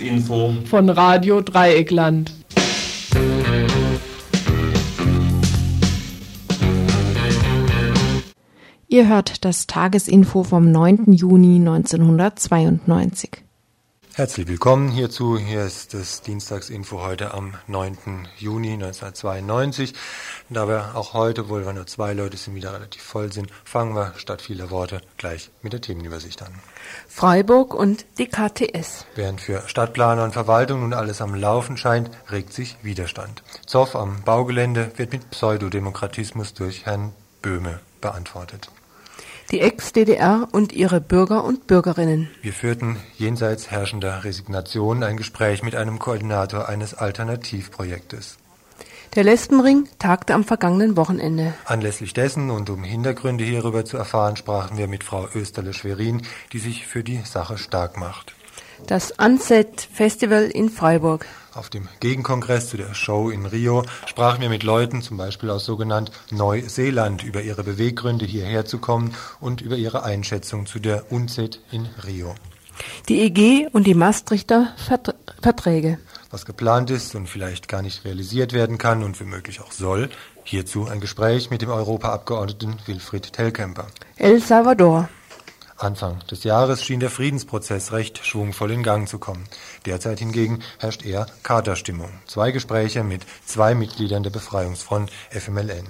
Tagesinfo von Radio Dreieckland. Ihr hört das Tagesinfo vom 9. Juni 1992. Herzlich willkommen hierzu. Hier ist das Dienstagsinfo heute am 9. Juni 1992. Da wir auch heute, obwohl wir nur 2 Leute sind, wieder relativ voll sind, fangen wir statt vieler Worte gleich mit der Themenübersicht an. Freiburg und die KTS. Während für Stadtplaner und Verwaltung nun alles am Laufen scheint, regt sich Widerstand. Zoff am Baugelände wird mit Pseudodemokratismus durch Herrn Böhme beantwortet. Die Ex-DDR und ihre Bürger und Bürgerinnen. Wir führten jenseits herrschender Resignation ein Gespräch mit einem Koordinator eines Alternativprojektes. Der Lesbenring tagte am vergangenen Wochenende. Anlässlich dessen und um Hintergründe hierüber zu erfahren, sprachen wir mit Frau Österle-Schwerin, die sich für die Sache stark macht. Das Unset Festival in Freiburg. Auf dem Gegenkongress zu der Show in Rio sprachen wir mit Leuten, zum Beispiel aus sogenannt Neuseeland, über ihre Beweggründe hierher zu kommen und über ihre Einschätzung zu der UNCED in Rio. Die EG und die Maastrichter Verträge. Was geplant ist und vielleicht gar nicht realisiert werden kann und womöglich auch soll, hierzu ein Gespräch mit dem Europaabgeordneten Wilfried Telkämper. El Salvador. Anfang des Jahres schien der Friedensprozess recht schwungvoll in Gang zu kommen. Derzeit hingegen herrscht eher Katerstimmung. 2 Gespräche mit 2 Mitgliedern der Befreiungsfront FMLN.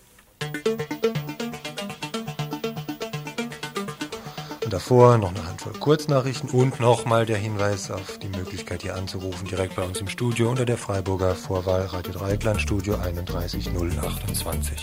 Und davor noch eine Handvoll Kurznachrichten und nochmal der Hinweis auf die Möglichkeit, hier anzurufen, direkt bei uns im Studio unter der Freiburger Vorwahl Radio Dreieckland Studio 31028.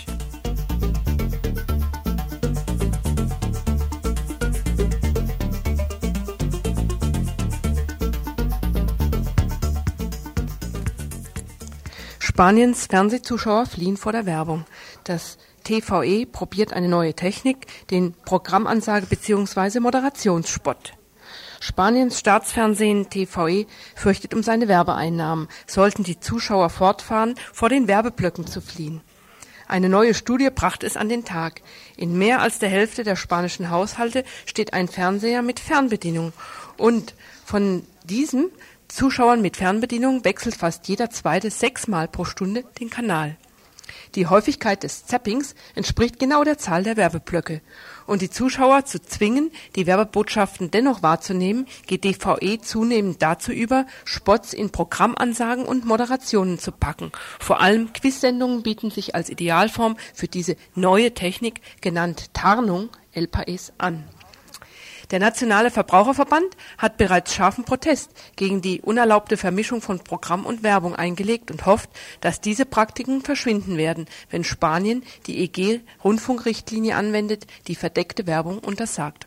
Spaniens Fernsehzuschauer fliehen vor der Werbung. Das TVE probiert eine neue Technik, den Programmansage- bzw. Moderationsspot. Spaniens Staatsfernsehen TVE fürchtet um seine Werbeeinnahmen, sollten die Zuschauer fortfahren, vor den Werbeblöcken zu fliehen. Eine neue Studie brachte es an den Tag. In mehr als der Hälfte der spanischen Haushalte steht ein Fernseher mit Fernbedienung. Und von diesem Zuschauern mit Fernbedienung wechselt fast jeder Zweite 6-mal pro Stunde den Kanal. Die Häufigkeit des Zappings entspricht genau der Zahl der Werbeblöcke. Und die Zuschauer zu zwingen, die Werbebotschaften dennoch wahrzunehmen, geht TVE zunehmend dazu über, Spots in Programmansagen und Moderationen zu packen. Vor allem Quizsendungen bieten sich als Idealform für diese neue Technik, genannt Tarnung, El País, an. Der Nationale Verbraucherverband hat bereits scharfen Protest gegen die unerlaubte Vermischung von Programm und Werbung eingelegt und hofft, dass diese Praktiken verschwinden werden, wenn Spanien die EG-Rundfunkrichtlinie anwendet, die verdeckte Werbung untersagt.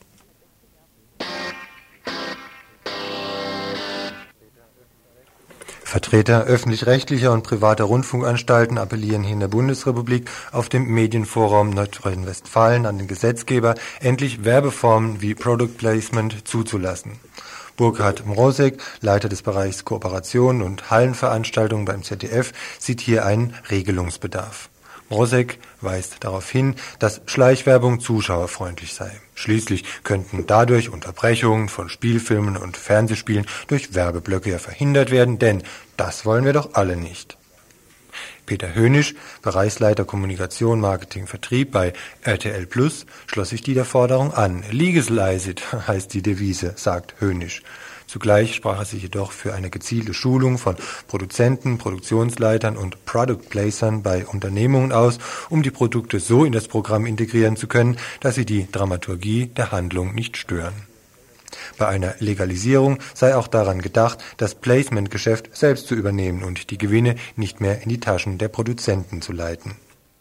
Vertreter öffentlich-rechtlicher und privater Rundfunkanstalten appellieren hier in der Bundesrepublik auf dem Medienforum Nordrhein-Westfalen an den Gesetzgeber, endlich Werbeformen wie Product Placement zuzulassen. Burkhard Mrosek, Leiter des Bereichs Kooperation und Hallenveranstaltungen beim ZDF, sieht hier einen Regelungsbedarf. Mrosek weist darauf hin, dass Schleichwerbung zuschauerfreundlich sei. Schließlich könnten dadurch Unterbrechungen von Spielfilmen und Fernsehspielen durch Werbeblöcke ja verhindert werden, denn das wollen wir doch alle nicht. Peter Hönisch, Bereichsleiter Kommunikation, Marketing, Vertrieb bei RTL Plus, schloss sich der Forderung an. Legalize heißt die Devise, sagt Hönisch. Zugleich sprach er sich jedoch für eine gezielte Schulung von Produzenten, Produktionsleitern und Product Placern bei Unternehmungen aus, um die Produkte so in das Programm integrieren zu können, dass sie die Dramaturgie der Handlung nicht stören. Bei einer Legalisierung sei auch daran gedacht, das Placement-Geschäft selbst zu übernehmen und die Gewinne nicht mehr in die Taschen der Produzenten zu leiten.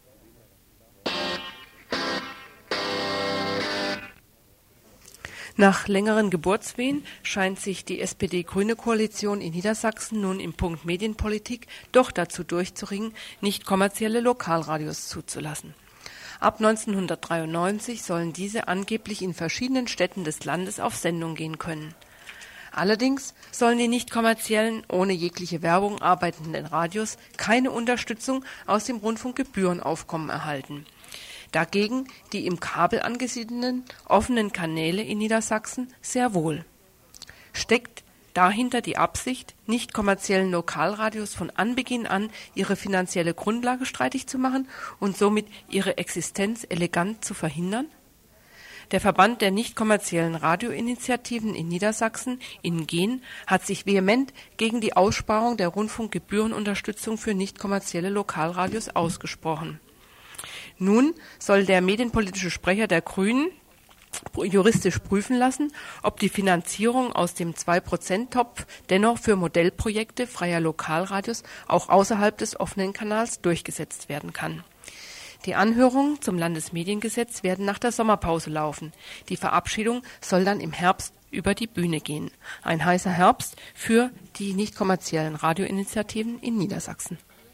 Nach längeren Geburtswehen scheint sich die SPD-Grüne-Koalition in Niedersachsen nun im Punkt Medienpolitik doch dazu durchzuringen, nicht kommerzielle Lokalradios zuzulassen. Ab 1993 sollen diese angeblich in verschiedenen Städten des Landes auf Sendung gehen können. Allerdings sollen die nicht kommerziellen, ohne jegliche Werbung arbeitenden Radios keine Unterstützung aus dem Rundfunkgebührenaufkommen erhalten. Dagegen die im Kabel angesiedelten offenen Kanäle in Niedersachsen sehr wohl. Steckt Dahinter die Absicht, nicht kommerziellen Lokalradios von Anbeginn an ihre finanzielle Grundlage streitig zu machen und somit ihre Existenz elegant zu verhindern? Der Verband der nicht kommerziellen Radioinitiativen in Niedersachsen, INGEN, hat sich vehement gegen die Aussparung der Rundfunkgebührenunterstützung für nicht kommerzielle Lokalradios ausgesprochen. Nun soll der medienpolitische Sprecher der Grünen juristisch prüfen lassen, ob die Finanzierung aus dem 2%-Topf dennoch für Modellprojekte freier Lokalradios auch außerhalb des offenen Kanals durchgesetzt werden kann. Die Anhörungen zum Landesmediengesetz werden nach der Sommerpause laufen. Die Verabschiedung soll dann im Herbst über die Bühne gehen. Ein heißer Herbst für die nicht kommerziellen Radioinitiativen in Niedersachsen.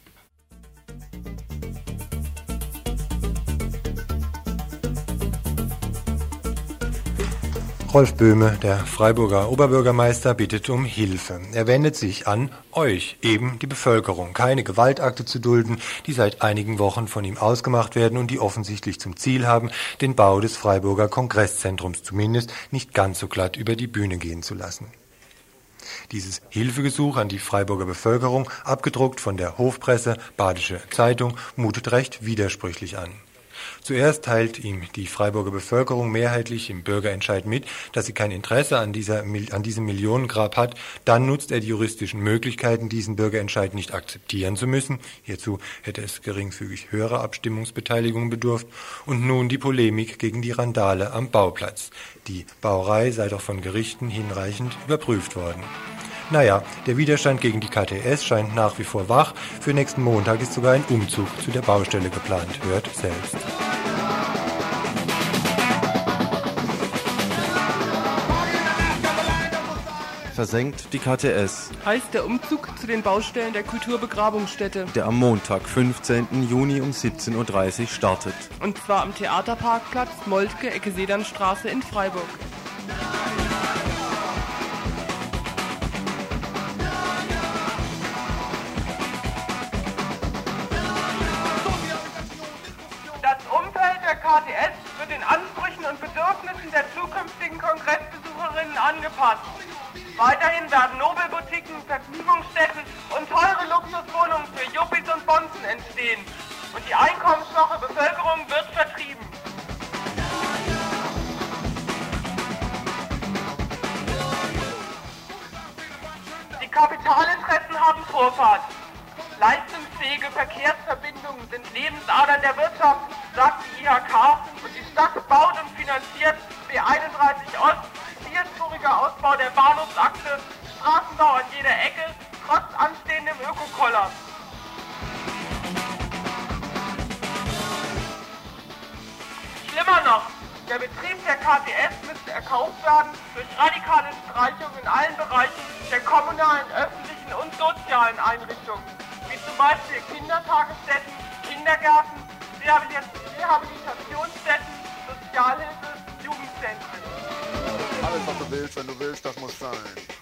Rolf Böhme, der Freiburger Oberbürgermeister, bittet um Hilfe. Er wendet sich an euch, eben die Bevölkerung, keine Gewaltakte zu dulden, die seit einigen Wochen von ihm ausgemacht werden und die offensichtlich zum Ziel haben, den Bau des Freiburger Kongresszentrums zumindest nicht ganz so glatt über die Bühne gehen zu lassen. Dieses Hilfegesuch an die Freiburger Bevölkerung, abgedruckt von der Hofpresse Badische Zeitung, mutet recht widersprüchlich an. Zuerst teilt ihm die Freiburger Bevölkerung mehrheitlich im Bürgerentscheid mit, dass sie kein Interesse an diesem Millionengrab hat. Dann nutzt er die juristischen Möglichkeiten, diesen Bürgerentscheid nicht akzeptieren zu müssen. Hierzu hätte es geringfügig höherer Abstimmungsbeteiligung bedurft. Und nun die Polemik gegen die Randale am Bauplatz. Die Bauerei sei doch von Gerichten hinreichend überprüft worden. Naja, der Widerstand gegen die KTS scheint nach wie vor wach. Für nächsten Montag ist sogar ein Umzug zu der Baustelle geplant. Hört selbst. Versenkt die KTS. Heißt der Umzug zu den Baustellen der Kulturbegrabungsstätte. Der am Montag, 15. Juni um 17.30 Uhr startet. Und zwar am Theaterparkplatz Moltke, Ecke Sedernstraße in Freiburg. Das Umfeld der KTS wird den Ansprüchen und Bedürfnissen der zukünftigen Kongressbesucherinnen angepasst. Weiterhin werden Nobelboutiquen, Vergnügungsstätten und teure Luxuswohnungen für Yuppies und Bonzen entstehen. Und die einkommensschwache Bevölkerung wird vertrieben. Die Kapitalinteressen haben Vorfahrt. Leistungsfähige Verkehrsverbindungen sind Lebensadern der Wirtschaft, sagt die IHK, und die Stadt baut und finanziert B31 Ost, vierspuriger Ausbau der Bahnhofsachse, Straßenbau an jeder Ecke, trotz anstehendem Ökokollaps. Schlimmer noch, der Betrieb der KTS müsste erkauft werden durch radikale Streichungen in allen Bereichen der kommunalen, öffentlichen und sozialen Einrichtungen, wie zum Beispiel Kindertagesstätten, Kindergärten, Rehabilitationsstätten, Sozialhilfe, Jugendzentren. Alles, was du willst, wenn du willst, das muss sein.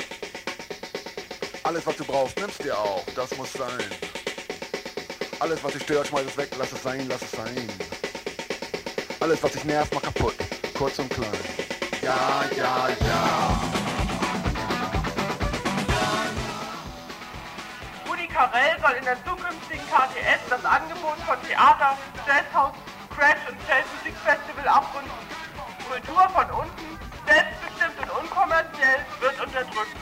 Alles, was du brauchst, nimmst dir auch, das muss sein. Alles, was dich stört, schmeiß es weg, lass es sein, lass es sein. Alles, was dich nervt, mach kaputt, kurz und klein. Ja, ja, ja. Rudi Carell soll in der zukünftigen KTS das Angebot von Theater, Jazzhaus, Crash und Jazzmusikfestival abrunden. Kultur von unten, selbstbestimmt und unkommerziell, wird unterdrückt.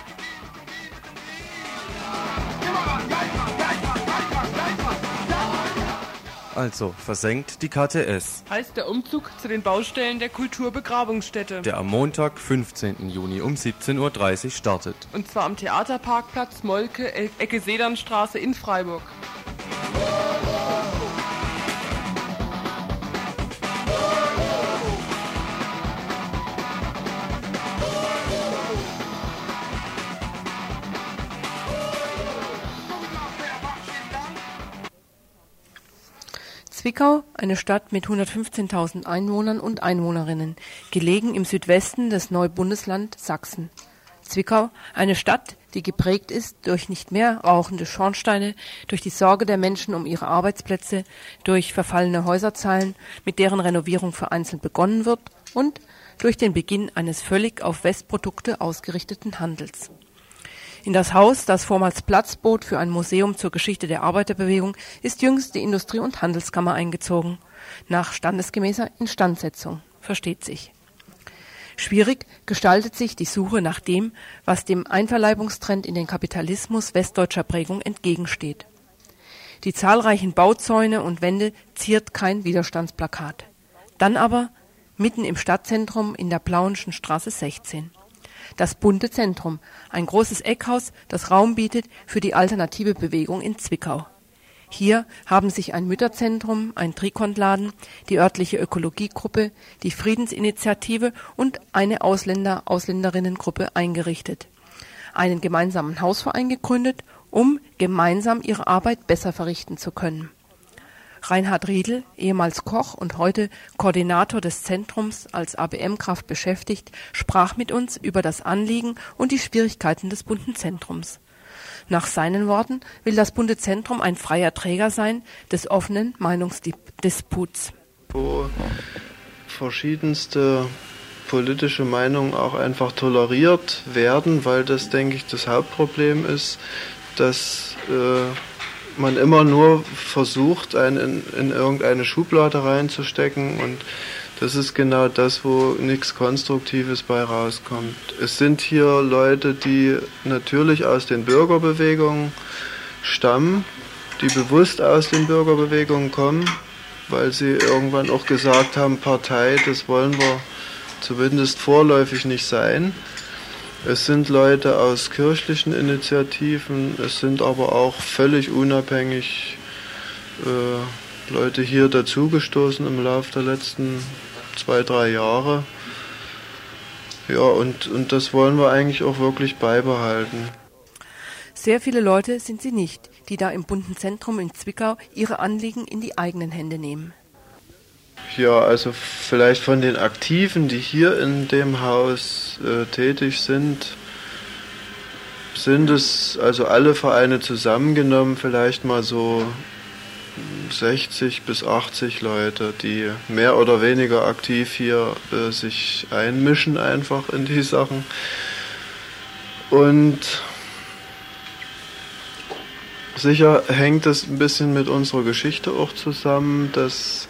Also, versenkt die KTS. Heißt der Umzug zu den Baustellen der Kulturbegrabungsstätte. Der am Montag, 15. Juni um 17.30 Uhr startet. Und zwar am Theaterparkplatz Moltke, Ecke Sedernstraße in Freiburg. Zwickau, eine Stadt mit 115.000 Einwohnern und Einwohnerinnen, gelegen im Südwesten des Neubundesland Sachsen. Zwickau, eine Stadt, die geprägt ist durch nicht mehr rauchende Schornsteine, durch die Sorge der Menschen um ihre Arbeitsplätze, durch verfallene Häuserzeilen, mit deren Renovierung vereinzelt begonnen wird, und durch den Beginn eines völlig auf Westprodukte ausgerichteten Handels. In das Haus, das vormals Platz bot für ein Museum zur Geschichte der Arbeiterbewegung, ist jüngst die Industrie- und Handelskammer eingezogen. Nach standesgemäßer Instandsetzung, versteht sich. Schwierig gestaltet sich die Suche nach dem, was dem Einverleibungstrend in den Kapitalismus westdeutscher Prägung entgegensteht. Die zahlreichen Bauzäune und Wände ziert kein Widerstandsplakat. Dann aber mitten im Stadtzentrum in der Plauenschen Straße 16. Das bunte Zentrum, ein großes Eckhaus, das Raum bietet für die alternative Bewegung in Zwickau. Hier haben sich ein Mütterzentrum, ein Trikontladen, die örtliche Ökologiegruppe, die Friedensinitiative und eine Ausländerinnengruppe eingerichtet. Einen gemeinsamen Hausverein gegründet, um gemeinsam ihre Arbeit besser verrichten zu können. Reinhard Riedl, ehemals Koch und heute Koordinator des Zentrums als ABM-Kraft beschäftigt, sprach mit uns über das Anliegen und die Schwierigkeiten des bunten Zentrums. Nach seinen Worten will das bunte Zentrum ein freier Träger sein des offenen Meinungsdisputs. Wo verschiedenste politische Meinungen auch einfach toleriert werden, weil das, denke ich, das Hauptproblem ist, dass man immer nur versucht, einen in irgendeine Schublade reinzustecken, und das ist genau das, wo nichts Konstruktives bei rauskommt. Es sind hier Leute, die natürlich aus den Bürgerbewegungen stammen, die bewusst aus den Bürgerbewegungen kommen, weil sie irgendwann auch gesagt haben, Partei, das wollen wir zumindest vorläufig nicht sein. Es sind Leute aus kirchlichen Initiativen, es sind aber auch völlig unabhängig Leute hier dazugestoßen im Laufe der letzten 2-3 Jahre. Ja, und das wollen wir eigentlich auch wirklich beibehalten. Sehr viele Leute sind sie nicht, die da im bunten Zentrum in Zwickau ihre Anliegen in die eigenen Hände nehmen. Ja, also vielleicht von den Aktiven, die hier in dem Haus tätig sind es also alle Vereine zusammengenommen vielleicht mal so 60 bis 80 Leute, die mehr oder weniger aktiv hier sich einmischen einfach in die Sachen. Und sicher hängt es ein bisschen mit unserer Geschichte auch zusammen, dass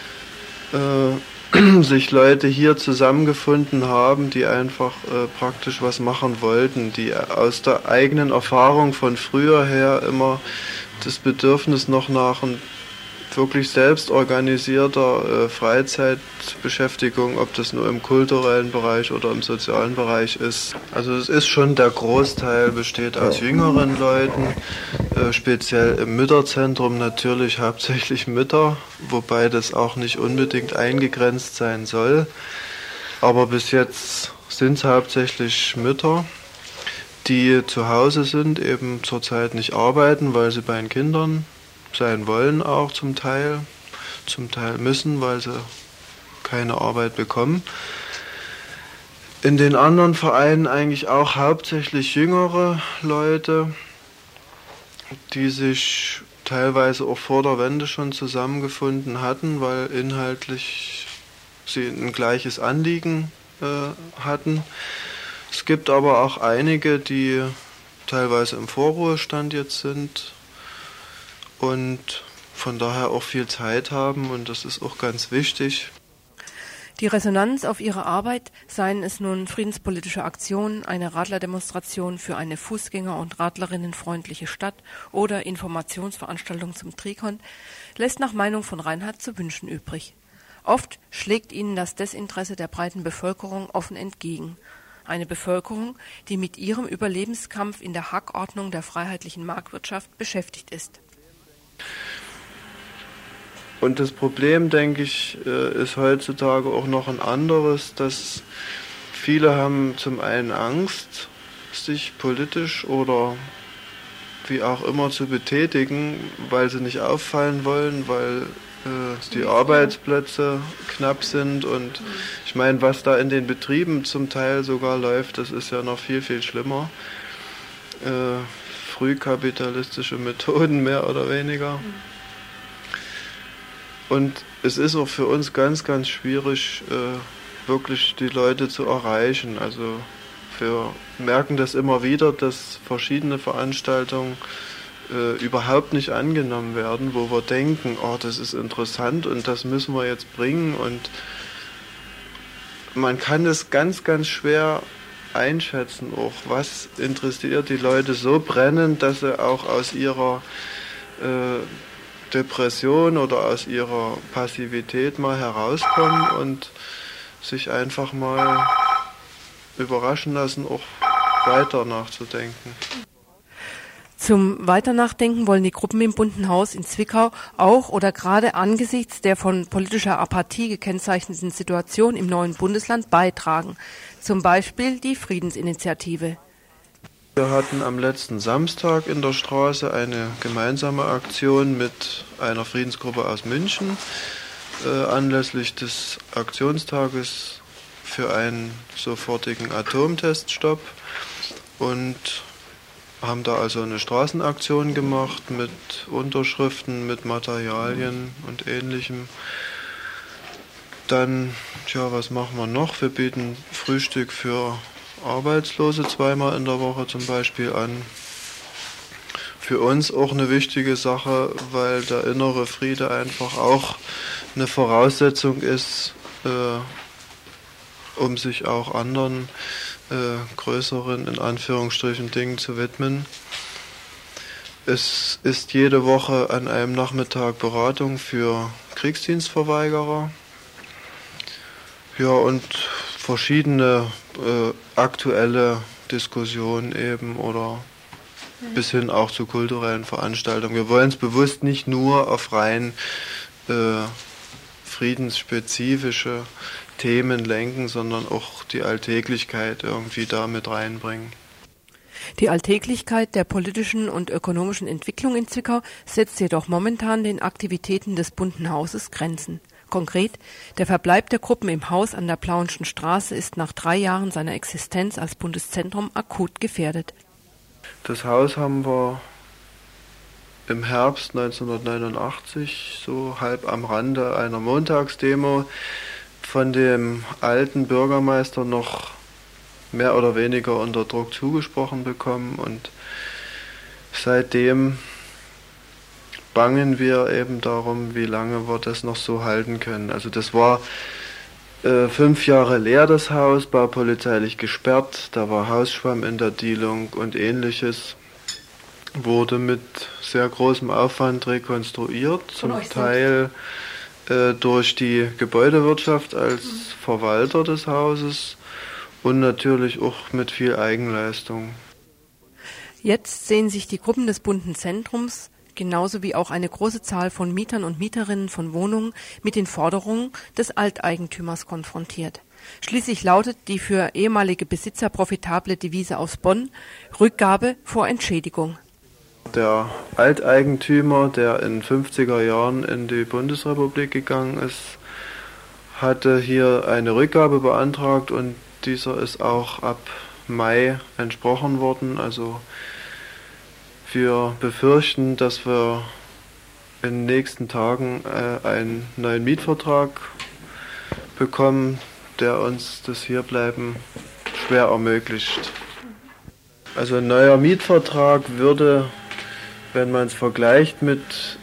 sich Leute hier zusammengefunden haben, die einfach praktisch was machen wollten, die aus der eigenen Erfahrung von früher her immer das Bedürfnis noch nach wirklich selbstorganisierter Freizeitbeschäftigung, ob das nur im kulturellen Bereich oder im sozialen Bereich ist. Also es ist schon, der Großteil besteht aus jüngeren Leuten, speziell im Mütterzentrum natürlich hauptsächlich Mütter, wobei das auch nicht unbedingt eingegrenzt sein soll. Aber bis jetzt sind es hauptsächlich Mütter, die zu Hause sind, eben zurzeit nicht arbeiten, weil sie bei den Kindern sein wollen auch zum Teil müssen, weil sie keine Arbeit bekommen. In den anderen Vereinen eigentlich auch hauptsächlich jüngere Leute, die sich teilweise auch vor der Wende schon zusammengefunden hatten, weil inhaltlich sie ein gleiches Anliegen hatten. Es gibt aber auch einige, die teilweise im Vorruhestand jetzt sind und von daher auch viel Zeit haben, und das ist auch ganz wichtig. Die Resonanz auf ihre Arbeit, seien es nun friedenspolitische Aktionen, eine Radlerdemonstration für eine Fußgänger- und Radlerinnenfreundliche Stadt oder Informationsveranstaltungen zum Trikont, lässt nach Meinung von Reinhard zu wünschen übrig. Oft schlägt ihnen das Desinteresse der breiten Bevölkerung offen entgegen. Eine Bevölkerung, die mit ihrem Überlebenskampf in der Hackordnung der freiheitlichen Marktwirtschaft beschäftigt ist. Und das Problem, denke ich, ist heutzutage auch noch ein anderes, dass viele haben zum einen Angst, sich politisch oder wie auch immer zu betätigen, weil sie nicht auffallen wollen, weil die Arbeitsplätze knapp sind, und ich meine, was da in den Betrieben zum Teil sogar läuft, das ist ja noch viel, viel schlimmer. Frühkapitalistische Methoden mehr oder weniger. Und es ist auch für uns ganz, ganz schwierig, wirklich die Leute zu erreichen. Also Wir merken das immer wieder, dass verschiedene Veranstaltungen überhaupt nicht angenommen werden, wo wir denken, oh, das ist interessant und das müssen wir jetzt bringen, und man kann es ganz, ganz schwer einschätzen, auch was interessiert die Leute so brennend, dass sie auch aus ihrer Depression oder aus ihrer Passivität mal herauskommen und sich einfach mal überraschen lassen, auch weiter nachzudenken. Zum Weiternachdenken wollen die Gruppen im Bunten Haus in Zwickau auch oder gerade angesichts der von politischer Apathie gekennzeichneten Situation im neuen Bundesland beitragen. Zum Beispiel die Friedensinitiative. Wir hatten am letzten Samstag in der Straße eine gemeinsame Aktion mit einer Friedensgruppe aus München anlässlich des Aktionstages für einen sofortigen Atomteststopp und haben da also eine Straßenaktion gemacht mit Unterschriften, mit Materialien und Ähnlichem. Dann, was machen wir noch? Wir bieten Frühstück für Arbeitslose zweimal in der Woche zum Beispiel an. Für uns auch eine wichtige Sache, weil der innere Friede einfach auch eine Voraussetzung ist, um sich auch anderen größeren, in Anführungsstrichen, Dingen zu widmen. Es ist jede Woche an einem Nachmittag Beratung für Kriegsdienstverweigerer. Ja, und verschiedene aktuelle Diskussionen eben oder bis hin auch zu kulturellen Veranstaltungen. Wir wollen es bewusst nicht nur auf rein friedensspezifische Themen lenken, sondern auch die Alltäglichkeit irgendwie da mit reinbringen. Die Alltäglichkeit der politischen und ökonomischen Entwicklung in Zwickau setzt jedoch momentan den Aktivitäten des Bunten Hauses Grenzen. Konkret, der Verbleib der Gruppen im Haus an der Plauenschen Straße ist nach 3 Jahren seiner Existenz als Bundeszentrum akut gefährdet. Das Haus haben wir im Herbst 1989, so halb am Rande einer Montagsdemo, von dem alten Bürgermeister noch mehr oder weniger unter Druck zugesprochen bekommen, und seitdem bangen wir eben darum, wie lange wir das noch so halten können. Also das war 5 Jahre leer, das Haus, baupolizeilich gesperrt, da war Hausschwamm in der Dielung und Ähnliches, wurde mit sehr großem Aufwand rekonstruiert, zum Teil durch die Gebäudewirtschaft als Verwalter des Hauses und natürlich auch mit viel Eigenleistung. Jetzt sehen sich die Gruppen des Bunten Zentrums, genauso wie auch eine große Zahl von Mietern und Mieterinnen von Wohnungen, mit den Forderungen des Alteigentümers konfrontiert. Schließlich lautet die für ehemalige Besitzer profitable Devise aus Bonn: Rückgabe vor Entschädigung. Der Alteigentümer, der in 50er Jahren in die Bundesrepublik gegangen ist, hatte hier eine Rückgabe beantragt und dieser ist auch ab Mai entsprochen worden. Also wir befürchten, dass wir in den nächsten Tagen einen neuen Mietvertrag bekommen, der uns das Hierbleiben schwer ermöglicht. Also ein neuer Mietvertrag würde, wenn man es vergleicht mit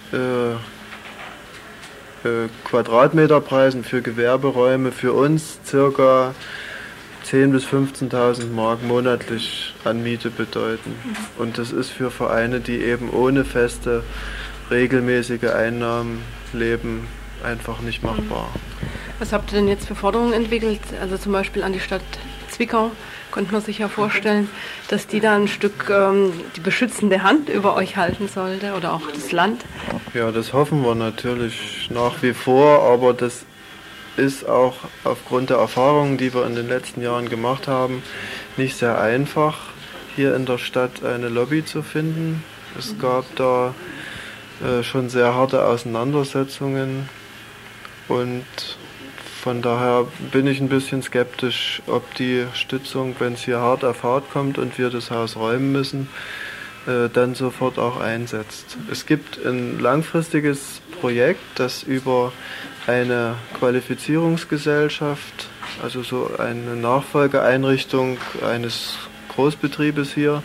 Quadratmeterpreisen für Gewerberäume, für uns circa 10.000 bis 15.000 Mark monatlich an Miete bedeuten. Und das ist für Vereine, die eben ohne feste, regelmäßige Einnahmen leben, einfach nicht machbar. Was habt ihr denn jetzt für Forderungen entwickelt? Also zum Beispiel an die Stadt Zwickau könnte man sich ja vorstellen, dass die da ein Stück die beschützende Hand über euch halten sollte oder auch das Land. Ja, das hoffen wir natürlich nach wie vor, aber das ist auch aufgrund der Erfahrungen, die wir in den letzten Jahren gemacht haben, nicht sehr einfach, hier in der Stadt eine Lobby zu finden. Es gab da schon sehr harte Auseinandersetzungen und von daher bin ich ein bisschen skeptisch, ob die Stützung, wenn es hier hart auf hart kommt und wir das Haus räumen müssen, dann sofort auch einsetzt. Es gibt ein langfristiges Projekt, das über eine Qualifizierungsgesellschaft also so eine Nachfolgeeinrichtung eines Großbetriebes hier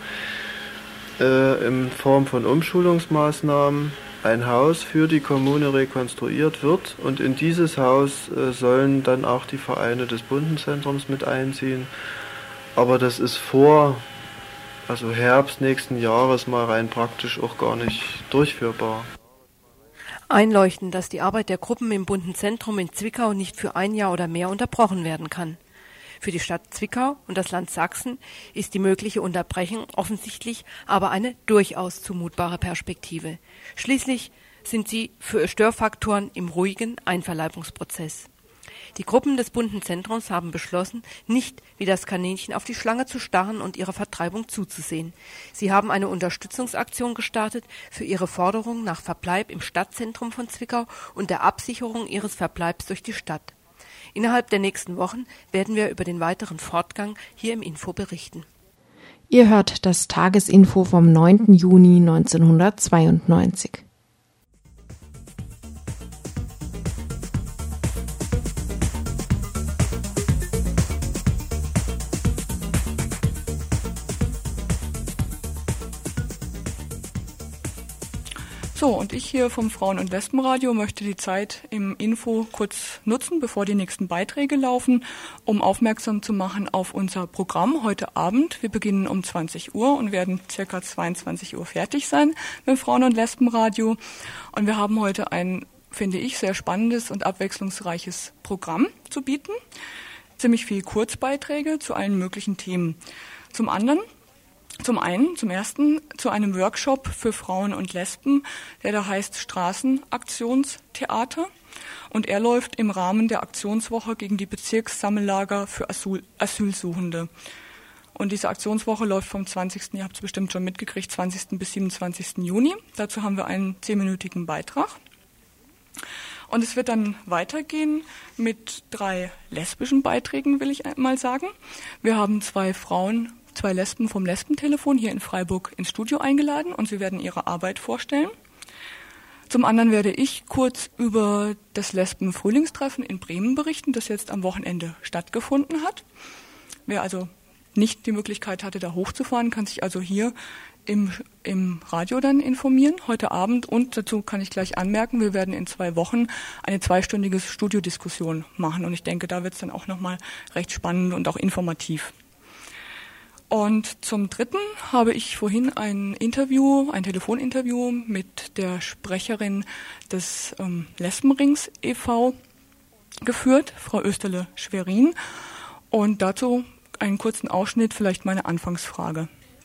in Form von Umschulungsmaßnahmen ein Haus für die Kommune rekonstruiert wird und in dieses Haus sollen dann auch die Vereine des Bundenzentrums mit einziehen. Aber das ist also Herbst nächsten Jahres mal rein praktisch auch gar nicht durchführbar. Einleuchtend, dass die Arbeit der Gruppen im Bundenzentrum in Zwickau nicht für ein Jahr oder mehr unterbrochen werden kann. Für die Stadt Zwickau und das Land Sachsen ist die mögliche Unterbrechung offensichtlich aber eine durchaus zumutbare Perspektive. Schließlich sind sie für Störfaktoren im ruhigen Einverleibungsprozess. Die Gruppen des Bundenzentrums haben beschlossen, nicht wie das Kaninchen auf die Schlange zu starren und ihrer Vertreibung zuzusehen. Sie haben eine Unterstützungsaktion gestartet für ihre Forderung nach Verbleib im Stadtzentrum von Zwickau und der Absicherung ihres Verbleibs durch die Stadt. Innerhalb der nächsten Wochen werden wir über den weiteren Fortgang hier im Info berichten. Ihr hört das Tagesinfo vom 9. Juni 1992. So, und ich hier vom Frauen- und Lesbenradio möchte die Zeit im Info kurz nutzen, bevor die nächsten Beiträge laufen, um aufmerksam zu machen auf unser Programm heute Abend. Wir beginnen um 20 Uhr und werden ca. 22 Uhr fertig sein mit dem Frauen- und Lesbenradio. Und wir haben heute ein, finde ich, sehr spannendes und abwechslungsreiches Programm zu bieten. Ziemlich viele Kurzbeiträge zu allen möglichen Themen. Zum ersten zu einem Workshop für Frauen und Lesben, der da heißt Straßenaktionstheater. Und er läuft im Rahmen der Aktionswoche gegen die Bezirkssammellager für Asylsuchende. Und diese Aktionswoche läuft vom 20., ihr habt es bestimmt schon mitgekriegt, 20. bis 27. Juni. Dazu haben wir einen 10-minütigen Beitrag. Und es wird dann weitergehen mit 3 lesbischen Beiträgen, will ich mal sagen. Wir haben 2 Lesben vom Lesbentelefon hier in Freiburg ins Studio eingeladen und sie werden ihre Arbeit vorstellen. Zum anderen werde ich kurz über das Lesben-Frühlingstreffen in Bremen berichten, das jetzt am Wochenende stattgefunden hat. Wer also nicht die Möglichkeit hatte, da hochzufahren, kann sich also hier im Radio dann informieren, heute Abend. Und dazu kann ich gleich anmerken, wir werden in 2 Wochen eine 2-stündige Studiodiskussion machen. Und ich denke, da wird es dann auch nochmal recht spannend und auch informativ. Und zum Dritten habe ich vorhin ein Telefoninterview mit der Sprecherin des Lesbenrings e.V. geführt, Frau Oesterle-Schwerin. Und dazu einen kurzen Ausschnitt, vielleicht meine Anfangsfrage.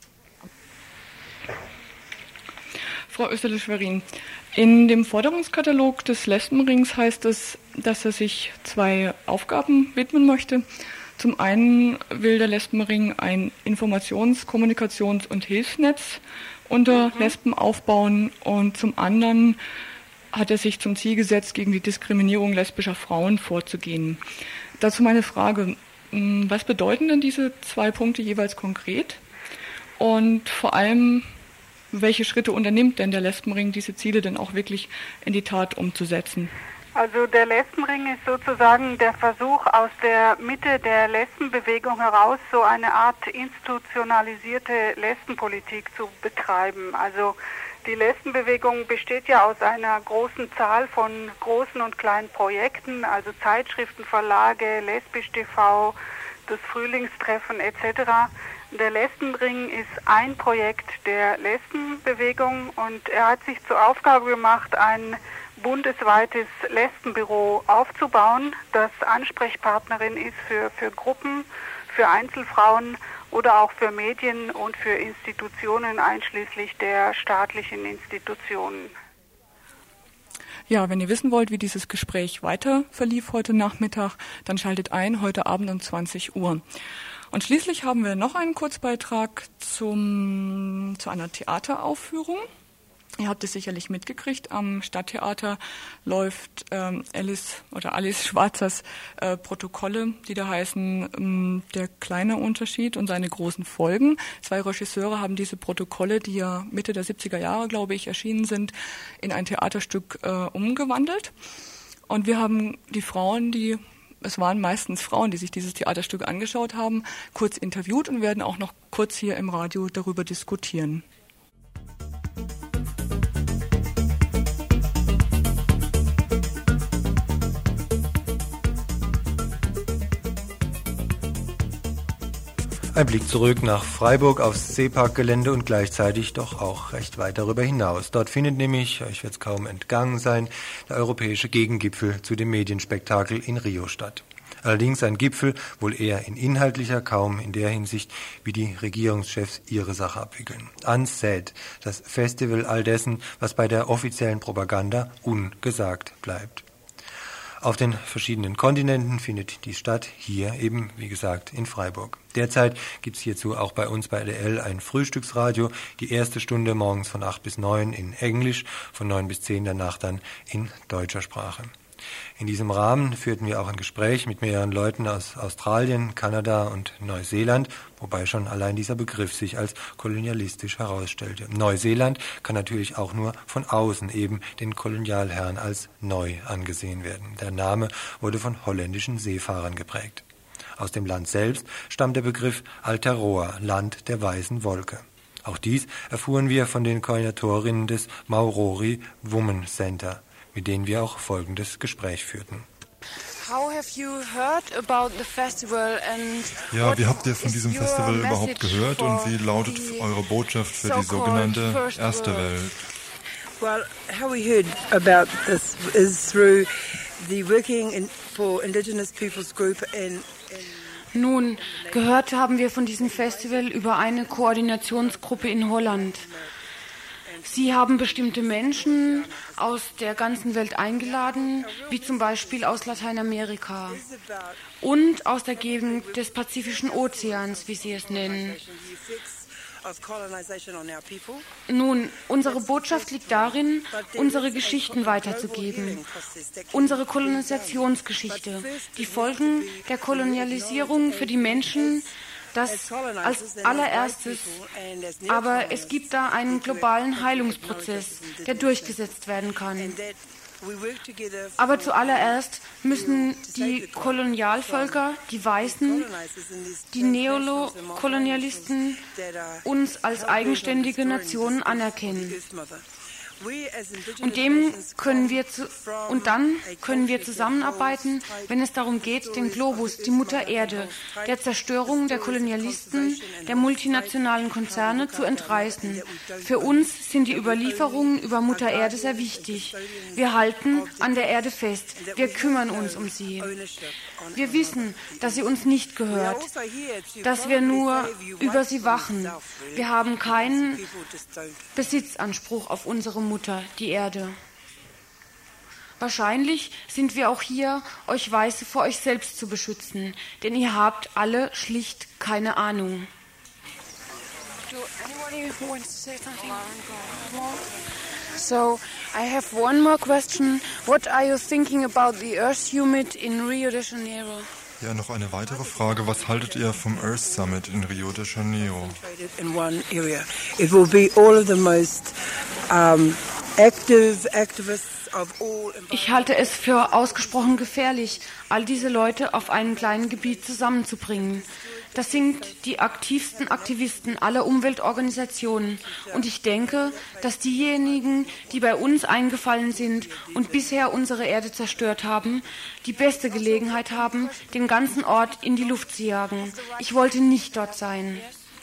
Frau Oesterle-Schwerin, in dem Forderungskatalog des Lesbenrings heißt es, dass er sich 2 Aufgaben widmen möchte. Zum einen will der Lesbenring ein Informations-, Kommunikations- und Hilfsnetz unter Lesben aufbauen und zum anderen hat er sich zum Ziel gesetzt, gegen die Diskriminierung lesbischer Frauen vorzugehen. Dazu meine Frage, was bedeuten denn diese 2 Punkte jeweils konkret und vor allem, welche Schritte unternimmt denn der Lesbenring, diese Ziele denn auch wirklich in die Tat umzusetzen? Also der Lesbenring ist sozusagen der Versuch, aus der Mitte der Lesbenbewegung heraus so eine Art institutionalisierte Lesbenpolitik zu betreiben. Also die Lesbenbewegung besteht ja aus einer großen Zahl von großen und kleinen Projekten, also Zeitschriften, Verlage, Lesbisch TV, das Frühlingstreffen etc. Der Lesbenring ist ein Projekt der Lesbenbewegung und er hat sich zur Aufgabe gemacht, ein bundesweites Lesbenbüro aufzubauen, das Ansprechpartnerin ist für Gruppen, für Einzelfrauen oder auch für Medien und für Institutionen einschließlich der staatlichen Institutionen. Ja, wenn ihr wissen wollt, wie dieses Gespräch weiter verlief heute Nachmittag, dann schaltet ein, heute Abend um 20 Uhr. Und schließlich haben wir noch einen Kurzbeitrag zu einer Theateraufführung. Ihr habt es sicherlich mitgekriegt, am Stadttheater läuft Alice Schwarzers Protokolle, die da heißen Der kleine Unterschied und seine großen Folgen. 2 Regisseure haben diese Protokolle, die ja Mitte der 70er Jahre, glaube ich, erschienen sind, in ein Theaterstück umgewandelt. Und wir haben die Frauen, die es waren meistens Frauen, die sich dieses Theaterstück angeschaut haben, kurz interviewt und werden auch noch kurz hier im Radio darüber diskutieren. Ein Blick zurück nach Freiburg aufs Seeparkgelände und gleichzeitig doch auch recht weit darüber hinaus. Dort findet nämlich, euch wird es kaum entgangen sein, der europäische Gegengipfel zu dem Medienspektakel in Rio statt. Allerdings ein Gipfel wohl eher in inhaltlicher, kaum in der Hinsicht, wie die Regierungschefs ihre Sache abwickeln. UNSAID, das Festival all dessen, was bei der offiziellen Propaganda ungesagt bleibt. Auf den verschiedenen Kontinenten findet dies statt, hier eben, wie gesagt, in Freiburg. Derzeit gibt es hierzu auch bei uns bei RDL ein Frühstücksradio, die erste Stunde morgens von 8 bis 9 in Englisch, von 9 bis 10 danach dann in deutscher Sprache. In diesem Rahmen führten wir auch ein Gespräch mit mehreren Leuten aus Australien, Kanada und Neuseeland, wobei schon allein dieser Begriff sich als kolonialistisch herausstellte. Neuseeland kann natürlich auch nur von außen eben den Kolonialherren als neu angesehen werden. Der Name wurde von holländischen Seefahrern geprägt. Aus dem Land selbst stammt der Begriff Aotearoa, Land der weißen Wolke. Auch dies erfuhren wir von den Koordinatorinnen des Maurori Women Center, mit denen wir auch folgendes Gespräch führten. Ja, wie habt ihr von diesem Festival überhaupt gehört und wie lautet eure Botschaft für die sogenannte Erste Welt? Well, how we heard about this is through the Working for Indigenous Peoples Group in Nun, gehört haben wir von diesem Festival über eine Koordinationsgruppe in Holland. Sie haben bestimmte Menschen aus der ganzen Welt eingeladen, wie zum Beispiel aus Lateinamerika und aus der Gegend des Pazifischen Ozeans, wie Sie es nennen. Nun, unsere Botschaft liegt darin, unsere Geschichten weiterzugeben. Unsere Kolonisationsgeschichte, die Folgen der Kolonialisierung für die Menschen, das als allererstes. Aber es gibt da einen globalen Heilungsprozess, der durchgesetzt werden kann. Aber zuallererst müssen die Kolonialvölker, die Weißen, die Neokolonialisten uns als eigenständige Nationen anerkennen. Und dann können wir zusammenarbeiten, wenn es darum geht, den Globus, die Mutter Erde, der Zerstörung der Kolonialisten, der multinationalen Konzerne zu entreißen. Für uns sind die Überlieferungen über Mutter Erde sehr wichtig. Wir halten an der Erde fest. Wir kümmern uns um sie. Wir wissen, dass sie uns nicht gehört, dass wir nur über sie wachen. Wir haben keinen Besitzanspruch auf unsere Mutter, die Erde. Wahrscheinlich sind wir auch hier, euch Weiße vor euch selbst zu beschützen, denn ihr habt alle schlicht keine Ahnung. So, I have one more question. What are you thinking about the Earth Summit in Rio de Janeiro? Ja, noch eine weitere Frage. Was haltet ihr vom Earth Summit in Rio de Janeiro? It will be all of the most activists. Ich halte es für ausgesprochen gefährlich, all diese Leute auf einem kleinen Gebiet zusammenzubringen. Das sind die aktivsten Aktivisten aller Umweltorganisationen. Und ich denke, dass diejenigen, die bei uns eingefallen sind und bisher unsere Erde zerstört haben, die beste Gelegenheit haben, den ganzen Ort in die Luft zu jagen. Ich wollte nicht dort sein.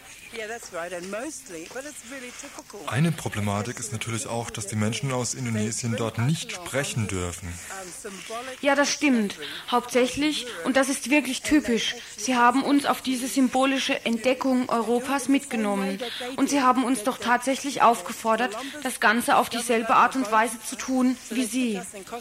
Eine Problematik ist natürlich auch, dass die Menschen aus Indonesien dort nicht sprechen dürfen. Ja, das stimmt. Hauptsächlich, und das ist wirklich typisch, sie haben uns auf diese symbolische Entdeckung Europas mitgenommen. Und sie haben uns doch tatsächlich aufgefordert, das Ganze auf dieselbe Art und Weise zu tun wie sie.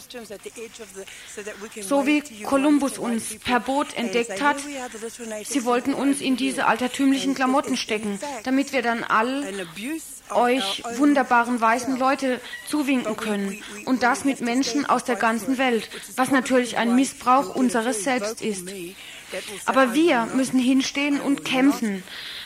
So wie Kolumbus uns per Boot entdeckt hat, sie wollten uns in diese altertümlichen Klamotten stecken, damit wir dann all euch wunderbaren weißen Leute zuwinken können. Und das mit Menschen aus der ganzen Welt, was natürlich ein Missbrauch unseres Selbst ist. Aber wir müssen hinstehen und kämpfen.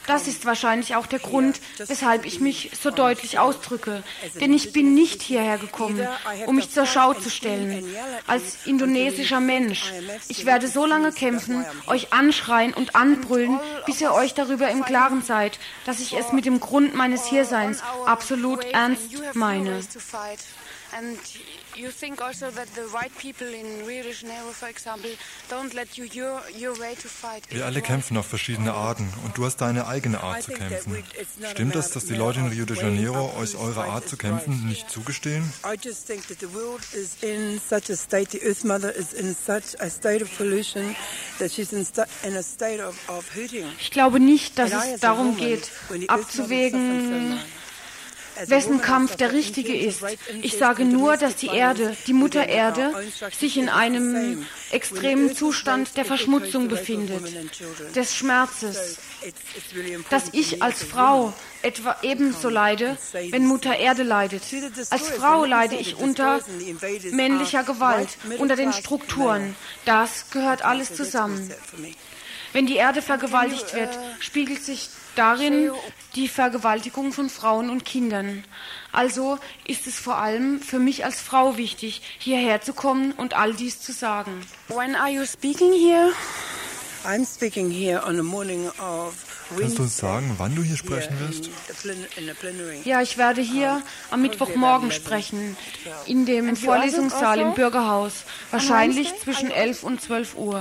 Das ist wahrscheinlich auch der Grund, weshalb ich mich so deutlich ausdrücke. Denn ich bin nicht hierher gekommen, um mich zur Schau zu stellen, als indonesischer Mensch. Ich werde so lange kämpfen, euch anschreien und anbrüllen, bis ihr euch darüber im Klaren seid, dass ich es mit dem Grund meines Hierseins absolut ernst meine. And you think also that the white people in Rio de Janeiro, for example, don't let you your way to fight. Wir alle kämpfen auf verschiedene Arten und du hast deine eigene Art zu kämpfen. Stimmt es, dass die Leute in Rio de Janeiro euch eure Art zu kämpfen nicht zugestehen? I just think that the world is in such a state, the Earth Mother is in such a state of pollution, that she's in a state of hurting. Ich glaube nicht, dass es darum geht, abzuwägen, wessen Kampf der richtige ist. Ich sage nur, dass die Erde, die Mutter Erde, sich in einem extremen Zustand der Verschmutzung befindet, des Schmerzes. Dass ich als Frau etwa ebenso leide, wenn Mutter Erde leidet. Als Frau leide ich unter männlicher Gewalt, unter den Strukturen. Das gehört alles zusammen. Wenn die Erde vergewaltigt wird, spiegelt sich darin die Vergewaltigung von Frauen und Kindern. Also ist es vor allem für mich als Frau wichtig, hierher zu kommen und all dies zu sagen. When are you speaking here? I'm speaking here on the morning of Kannst du uns sagen, wann du hier sprechen wirst? Ja, ich werde hier am Mittwochmorgen sprechen, in dem Vorlesungssaal im Bürgerhaus, wahrscheinlich zwischen 11 und 12 Uhr.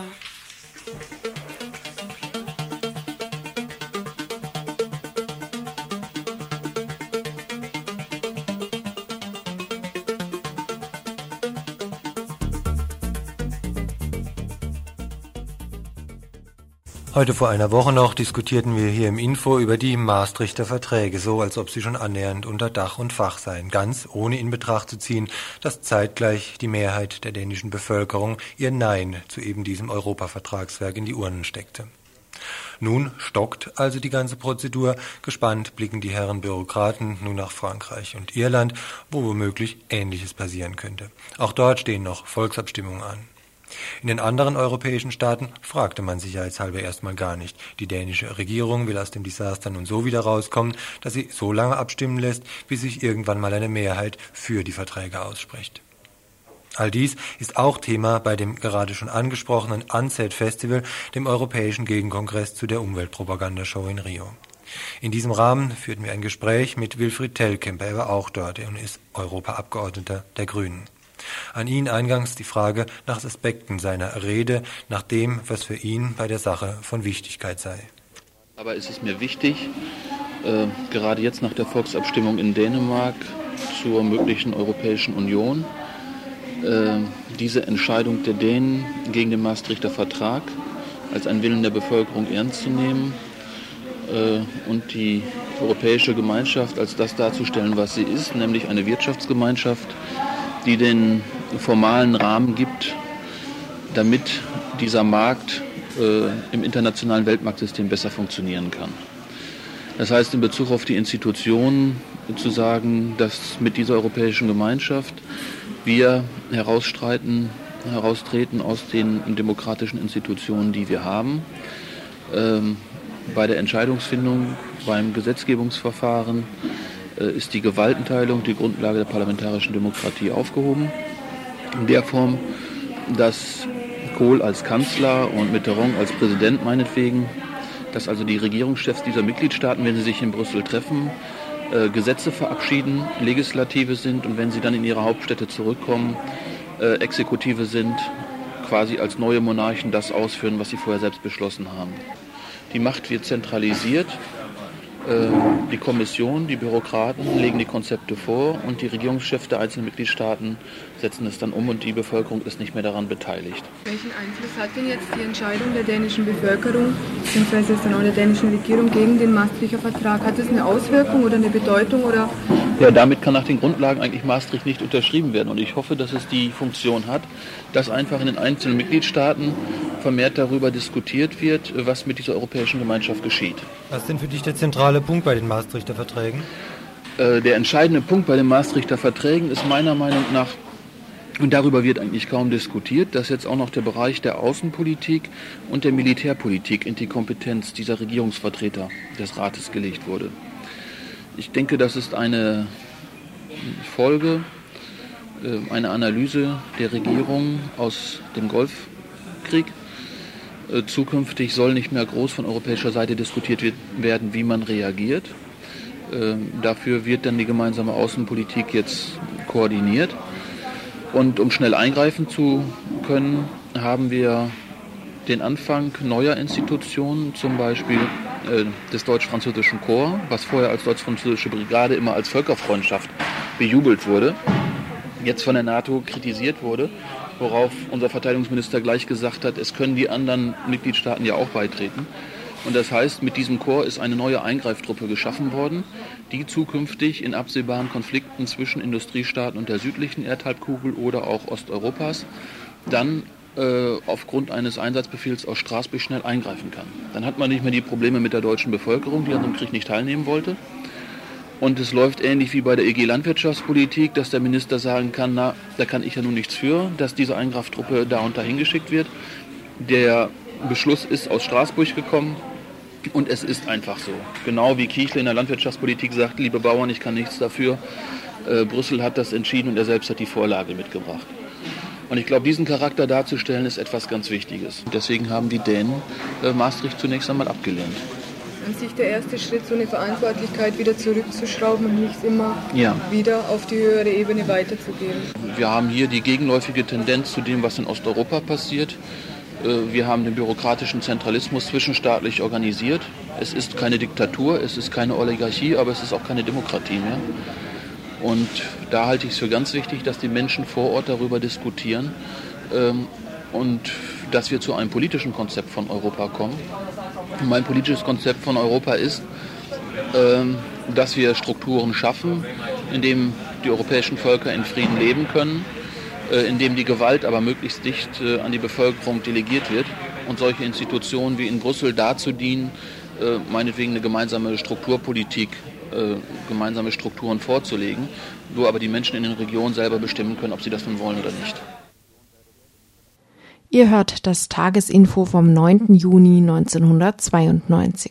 Heute vor einer Woche noch diskutierten wir hier im Info über die Maastrichter Verträge, so als ob sie schon annähernd unter Dach und Fach seien, ganz ohne in Betracht zu ziehen, dass zeitgleich die Mehrheit der dänischen Bevölkerung ihr Nein zu eben diesem Europavertragswerk in die Urnen steckte. Nun stockt also die ganze Prozedur. Gespannt blicken die Herren Bürokraten nun nach Frankreich und Irland, wo womöglich Ähnliches passieren könnte. Auch dort stehen noch Volksabstimmungen an. In den anderen europäischen Staaten fragte man sicherheitshalber erstmal gar nicht. Die dänische Regierung will aus dem Desaster nun so wieder rauskommen, dass sie so lange abstimmen lässt, bis sich irgendwann mal eine Mehrheit für die Verträge ausspricht. All dies ist auch Thema bei dem gerade schon angesprochenen Unsaid Festival, dem europäischen Gegenkongress zu der Umweltpropagandashow in Rio. In diesem Rahmen führten wir ein Gespräch mit Wilfried Telkämper, er war auch dort und ist Europaabgeordneter der Grünen. An ihn eingangs die Frage nach Aspekten seiner Rede, nach dem, was für ihn bei der Sache von Wichtigkeit sei. Aber es ist mir wichtig, gerade jetzt nach der Volksabstimmung in Dänemark zur möglichen Europäischen Union, diese Entscheidung der Dänen gegen den Maastrichter Vertrag als einen Willen der Bevölkerung ernst zu nehmen und die Europäische Gemeinschaft als das darzustellen, was sie ist, nämlich eine Wirtschaftsgemeinschaft, die den formalen Rahmen gibt, damit dieser Markt im internationalen Weltmarktsystem besser funktionieren kann. Das heißt, in Bezug auf die Institutionen zu sagen, dass mit dieser Europäischen Gemeinschaft wir heraustreten aus den demokratischen Institutionen, die wir haben, bei der Entscheidungsfindung, beim Gesetzgebungsverfahren, ist die Gewaltenteilung, die Grundlage der parlamentarischen Demokratie aufgehoben. In der Form, dass Kohl als Kanzler und Mitterrand als Präsident meinetwegen, dass also die Regierungschefs dieser Mitgliedstaaten, wenn sie sich in Brüssel treffen, Gesetze verabschieden, Legislative sind und wenn sie dann in ihre Hauptstädte zurückkommen, Exekutive sind, quasi als neue Monarchen das ausführen, was sie vorher selbst beschlossen haben. Die Macht wird zentralisiert. Die Kommission, die Bürokraten legen die Konzepte vor und die Regierungschefs der einzelnen Mitgliedstaaten setzen es dann um und die Bevölkerung ist nicht mehr daran beteiligt. Welchen Einfluss hat denn jetzt die Entscheidung der dänischen Bevölkerung bzw. dann auch der dänischen Regierung gegen den Maastrichter Vertrag? Hat es eine Auswirkung oder eine Bedeutung? Oder? Ja, damit kann nach den Grundlagen eigentlich Maastricht nicht unterschrieben werden und ich hoffe, dass es die Funktion hat, dass einfach in den einzelnen Mitgliedstaaten vermehrt darüber diskutiert wird, was mit dieser Europäischen Gemeinschaft geschieht. Was ist denn für dich der zentrale Punkt bei den Maastrichter Verträgen? Der entscheidende Punkt bei den Maastrichter Verträgen ist meiner Meinung nach Und darüber wird eigentlich kaum diskutiert, dass jetzt auch noch der Bereich der Außenpolitik und der Militärpolitik in die Kompetenz dieser Regierungsvertreter des Rates gelegt wurde. Ich denke, das ist eine Folge, eine Analyse der Regierung aus dem Golfkrieg. Zukünftig soll nicht mehr groß von europäischer Seite diskutiert werden, wie man reagiert. Dafür wird dann die gemeinsame Außenpolitik jetzt koordiniert. Und um schnell eingreifen zu können, haben wir den Anfang neuer Institutionen, zum Beispiel des deutsch-französischen Korps, was vorher als deutsch-französische Brigade immer als Völkerfreundschaft bejubelt wurde, jetzt von der NATO kritisiert wurde, worauf unser Verteidigungsminister gleich gesagt hat, es können die anderen Mitgliedstaaten ja auch beitreten. Und das heißt, mit diesem Korps ist eine neue Eingreiftruppe geschaffen worden, die zukünftig in absehbaren Konflikten zwischen Industriestaaten und der südlichen Erdhalbkugel oder auch Osteuropas dann aufgrund eines Einsatzbefehls aus Straßburg schnell eingreifen kann. Dann hat man nicht mehr die Probleme mit der deutschen Bevölkerung, die an dem Krieg nicht teilnehmen wollte. Und es läuft ähnlich wie bei der EG Landwirtschaftspolitik, dass der Minister sagen kann, na, da kann ich ja nun nichts für, dass diese Eingreiftruppe da und dahin geschickt wird. Der Beschluss ist aus Straßburg gekommen. Und es ist einfach so. Genau wie Kiechle in der Landwirtschaftspolitik sagt, liebe Bauern, ich kann nichts dafür. Brüssel hat das entschieden und er selbst hat die Vorlage mitgebracht. Und ich glaube, diesen Charakter darzustellen, ist etwas ganz Wichtiges. Deswegen haben die Dänen Maastricht zunächst einmal abgelehnt. An sich der erste Schritt, so eine Verantwortlichkeit wieder zurückzuschrauben und nicht immer wieder auf die höhere Ebene weiterzugeben. Wir haben hier die gegenläufige Tendenz zu dem, was in Osteuropa passiert. Wir haben den bürokratischen Zentralismus zwischenstaatlich organisiert. Es ist keine Diktatur, es ist keine Oligarchie, aber es ist auch keine Demokratie mehr. Und da halte ich es für ganz wichtig, dass die Menschen vor Ort darüber diskutieren und dass wir zu einem politischen Konzept von Europa kommen. Und mein politisches Konzept von Europa ist, dass wir Strukturen schaffen, in denen die europäischen Völker in Frieden leben können, in dem die Gewalt aber möglichst dicht an die Bevölkerung delegiert wird und solche Institutionen wie in Brüssel dazu dienen, meinetwegen eine gemeinsame Strukturpolitik, gemeinsame Strukturen vorzulegen, wo aber die Menschen in den Regionen selber bestimmen können, ob sie das nun wollen oder nicht. Ihr hört das Tagesinfo vom 9. Juni 1992.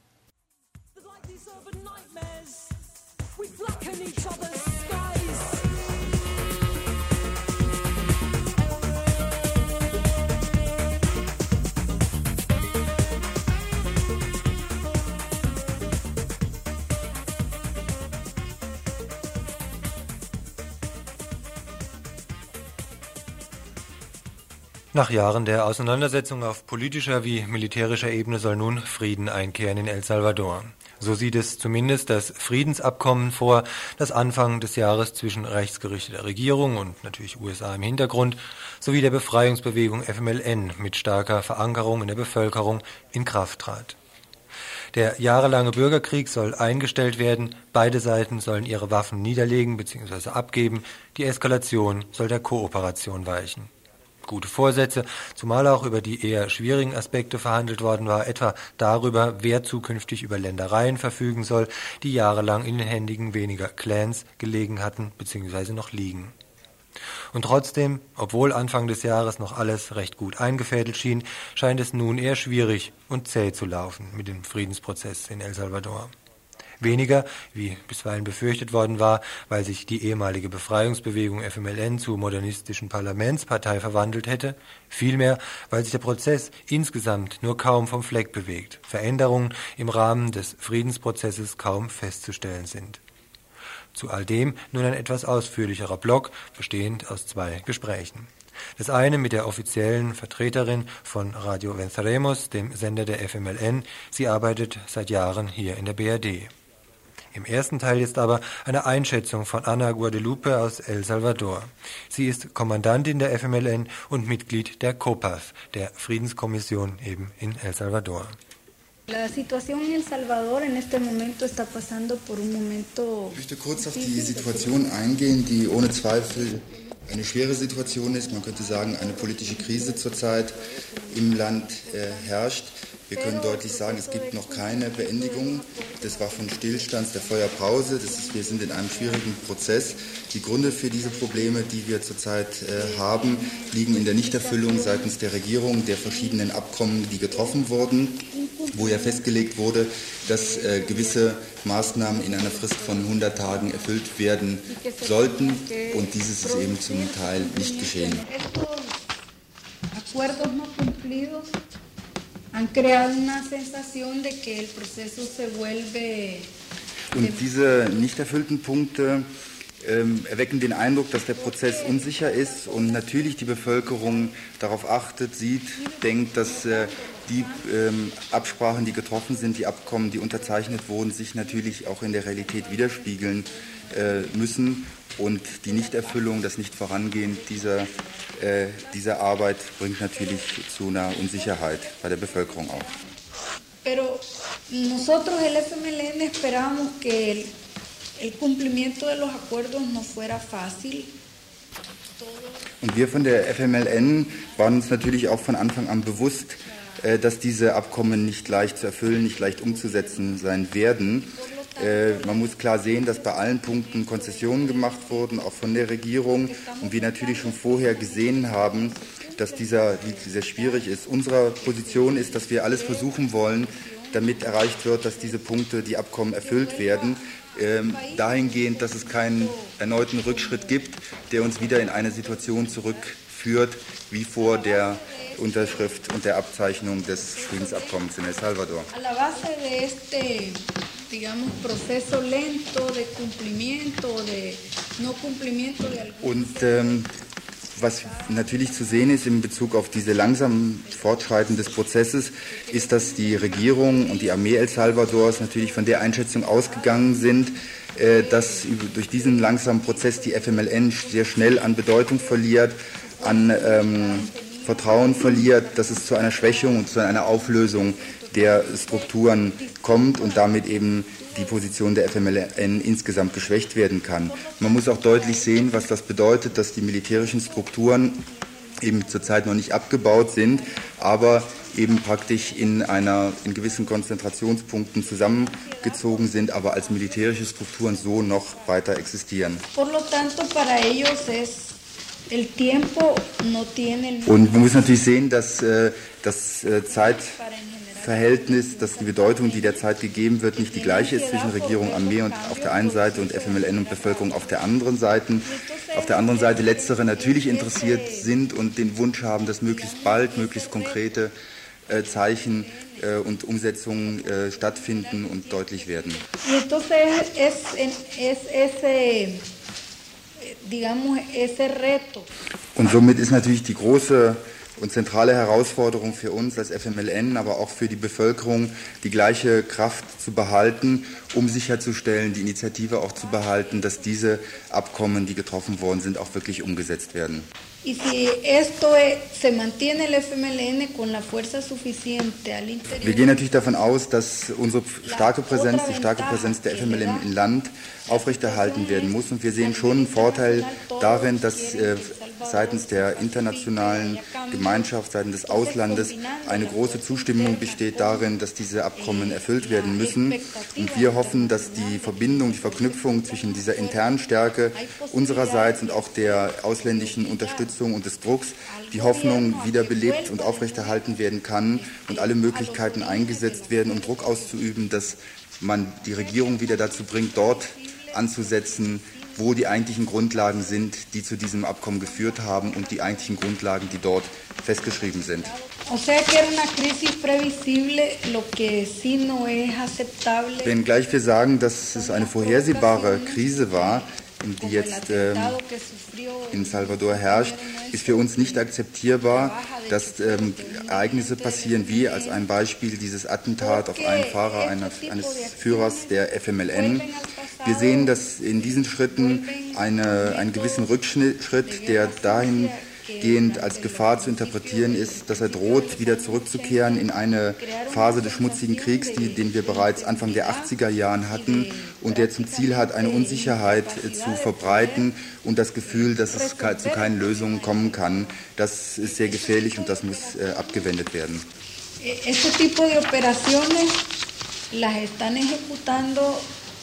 Nach Jahren der Auseinandersetzung auf politischer wie militärischer Ebene soll nun Frieden einkehren in El Salvador. So sieht es zumindest das Friedensabkommen vor, das Anfang des Jahres zwischen rechtsgerichteter Regierung und natürlich USA im Hintergrund sowie der Befreiungsbewegung FMLN mit starker Verankerung in der Bevölkerung in Kraft trat. Der jahrelange Bürgerkrieg soll eingestellt werden, beide Seiten sollen ihre Waffen niederlegen bzw. abgeben, die Eskalation soll der Kooperation weichen. Gute Vorsätze, zumal auch über die eher schwierigen Aspekte verhandelt worden war, etwa darüber, wer zukünftig über Ländereien verfügen soll, die jahrelang in den Händen weniger Clans gelegen hatten bzw. noch liegen. Und trotzdem, obwohl Anfang des Jahres noch alles recht gut eingefädelt schien, scheint es nun eher schwierig und zäh zu laufen mit dem Friedensprozess in El Salvador. Weniger, wie bisweilen befürchtet worden war, weil sich die ehemalige Befreiungsbewegung FMLN zur modernistischen Parlamentspartei verwandelt hätte, vielmehr, weil sich der Prozess insgesamt nur kaum vom Fleck bewegt, Veränderungen im Rahmen des Friedensprozesses kaum festzustellen sind. Zu all dem nun ein etwas ausführlicherer Block, bestehend aus 2 Gesprächen. Das eine mit der offiziellen Vertreterin von Radio Venceremos, dem Sender der FMLN. Sie arbeitet seit Jahren hier in der BRD. Im ersten Teil jetzt aber eine Einschätzung von Ana Guadalupe aus El Salvador. Sie ist Kommandantin der FMLN und Mitglied der COPAF, der Friedenskommission eben in El Salvador. La situación en El Salvador en este momento está pasando por un momento. Ich möchte kurz auf die Situation eingehen, die ohne Zweifel eine schwere Situation ist. Man könnte sagen, eine politische Krise zurzeit im Land herrscht. Wir können deutlich sagen, es gibt noch keine Beendigung des Waffenstillstands, der Feuerpause. Wir sind in einem schwierigen Prozess. Die Gründe für diese Probleme, die wir zurzeit haben, liegen in der Nichterfüllung seitens der Regierung der verschiedenen Abkommen, die getroffen wurden, wo ja festgelegt wurde, dass gewisse Maßnahmen in einer Frist von 100 Tagen erfüllt werden sollten. Und dieses ist eben zum Teil nicht geschehen. Und diese nicht erfüllten Punkte erwecken den Eindruck, dass der Prozess unsicher ist und natürlich die Bevölkerung darauf achtet, sieht, denkt, dass die Absprachen, die getroffen sind, die Abkommen, die unterzeichnet wurden, sich natürlich auch in der Realität widerspiegeln müssen. Und die Nichterfüllung, das Nicht-Vorangehen dieser Arbeit bringt natürlich zu einer Unsicherheit bei der Bevölkerung auch. Pero nosotros el FMLN esperábamos que el cumplimiento de los acuerdos no fuera fácil. Und wir von der FMLN waren uns natürlich auch von Anfang an bewusst, dass diese Abkommen nicht leicht zu erfüllen, nicht leicht umzusetzen sein werden. Man muss klar sehen, dass bei allen Punkten Konzessionen gemacht wurden, auch von der Regierung. Und wir natürlich schon vorher gesehen haben, dass dieser sehr schwierig ist. Unsere Position ist, dass wir alles versuchen wollen, damit erreicht wird, dass diese Punkte, die Abkommen erfüllt werden, dahingehend, dass es keinen erneuten Rückschritt gibt, der uns wieder in eine Situation zurückführt, wie vor der Unterschrift und der Abzeichnung des Friedensabkommens in El Salvador. Und was natürlich zu sehen ist in Bezug auf diese langsam Fortschreiten des Prozesses, ist, dass die Regierung und die Armee El Salvadors natürlich von der Einschätzung ausgegangen sind, dass durch diesen langsamen Prozess die FMLN sehr schnell an Bedeutung verliert, an Vertrauen verliert, dass es zu einer Schwächung und zu einer Auflösung der Strukturen kommt und damit eben die Position der FMLN insgesamt geschwächt werden kann. Man muss auch deutlich sehen, was das bedeutet, dass die militärischen Strukturen eben zurzeit noch nicht abgebaut sind, aber eben praktisch in gewissen Konzentrationspunkten zusammengezogen sind, aber als militärische Strukturen so noch weiter existieren. Und man muss natürlich sehen, dass das Zeitverhältnis, dass die Bedeutung, die der Zeit gegeben wird, nicht die gleiche ist zwischen Regierung, Armee und auf der einen Seite und FMLN und Bevölkerung auf der anderen Seite. Auf der anderen Seite letztere natürlich interessiert sind und den Wunsch haben, dass möglichst bald, möglichst konkrete Zeichen und Umsetzungen stattfinden und deutlich werden. Und somit ist natürlich die große und zentrale Herausforderung für uns als FMLN, aber auch für die Bevölkerung, die gleiche Kraft zu behalten, um sicherzustellen, die Initiative auch zu behalten, dass diese Abkommen, die getroffen worden sind, auch wirklich umgesetzt werden. Wir gehen natürlich davon aus, dass unsere starke Präsenz, die starke Präsenz der FMLN im Land aufrechterhalten werden muss. Und wir sehen schon einen Vorteil darin, dass seitens der internationalen Gemeinschaft, seitens des Auslandes eine große Zustimmung besteht darin, dass diese Abkommen erfüllt werden müssen. Und wir hoffen, dass die Verbindung, die Verknüpfung zwischen dieser internen Stärke unsererseits und auch der ausländischen Unterstützung und des Drucks die Hoffnung wiederbelebt und aufrechterhalten werden kann und alle Möglichkeiten eingesetzt werden, um Druck auszuüben, dass man die Regierung wieder dazu bringt, dort anzusetzen, wo die eigentlichen Grundlagen sind, die zu diesem Abkommen geführt haben und die eigentlichen Grundlagen, die dort festgeschrieben sind. Wenngleich wir sagen, dass es eine vorhersehbare Krise war, die jetzt in Salvador herrscht, ist für uns nicht akzeptierbar, dass Ereignisse passieren wie als ein Beispiel dieses Attentat auf einen Fahrer eines Führers der FMLN. Wir sehen, dass in diesen Schritten einen gewissen Rückschritt, der dahingehend als Gefahr zu interpretieren ist, dass er droht, wieder zurückzukehren in eine Phase des schmutzigen Kriegs, den wir bereits Anfang der 80er Jahren hatten und der zum Ziel hat, eine Unsicherheit zu verbreiten und das Gefühl, dass es zu keinen Lösungen kommen kann. Das ist sehr gefährlich und das muss abgewendet werden. este tipo de operaciones las están ejecutando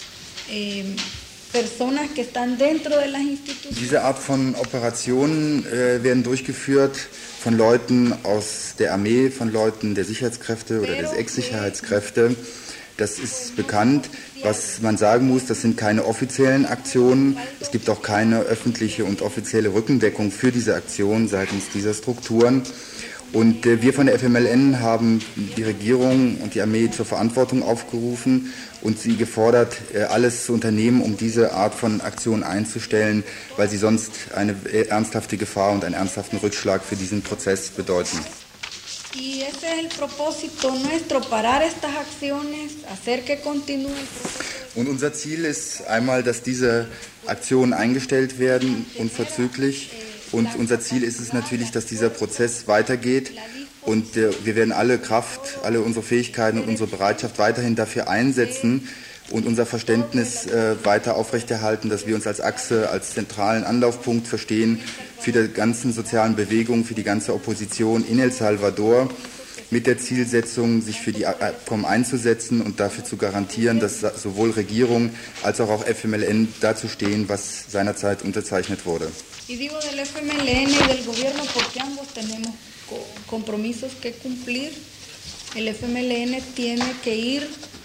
personas que están dentro de las instituciones. Diese Art von Operationen werden durchgeführt von Leuten aus der Armee, von Leuten der Sicherheitskräfte oder des Ex-Sicherheitskräfte. Das ist bekannt. Was man sagen muss, das sind keine offiziellen Aktionen. Es gibt auch keine öffentliche und offizielle Rückendeckung für diese Aktionen seitens dieser Strukturen. Und wir von der FMLN haben die Regierung und die Armee zur Verantwortung aufgerufen und sie gefordert, alles zu unternehmen, um diese Art von Aktion einzustellen, weil sie sonst eine ernsthafte Gefahr und einen ernsthaften Rückschlag für diesen Prozess bedeuten. Y ese es el propósito nuestro, parar estas acciones, hacer que continúe. Und unser Ziel ist einmal, dass diese Aktionen eingestellt werden, unverzüglich. Und unser Ziel ist es natürlich, dass dieser Prozess weitergeht. Und wir werden alle Kraft, alle unsere Fähigkeiten und unsere Bereitschaft weiterhin dafür einsetzen und unser Verständnis weiter aufrechterhalten, dass wir uns als Achse, als zentralen Anlaufpunkt verstehen für die ganzen sozialen Bewegungen, für die ganze Opposition in El Salvador, mit der Zielsetzung, sich für die Abkommen einzusetzen und dafür zu garantieren, dass sowohl Regierung als auch FMLN dazu stehen, was seinerzeit unterzeichnet wurde. Y digo del FMLN y del gobierno porque ambos tenemos compromisos que cumplir. El FMLN tiene que ir.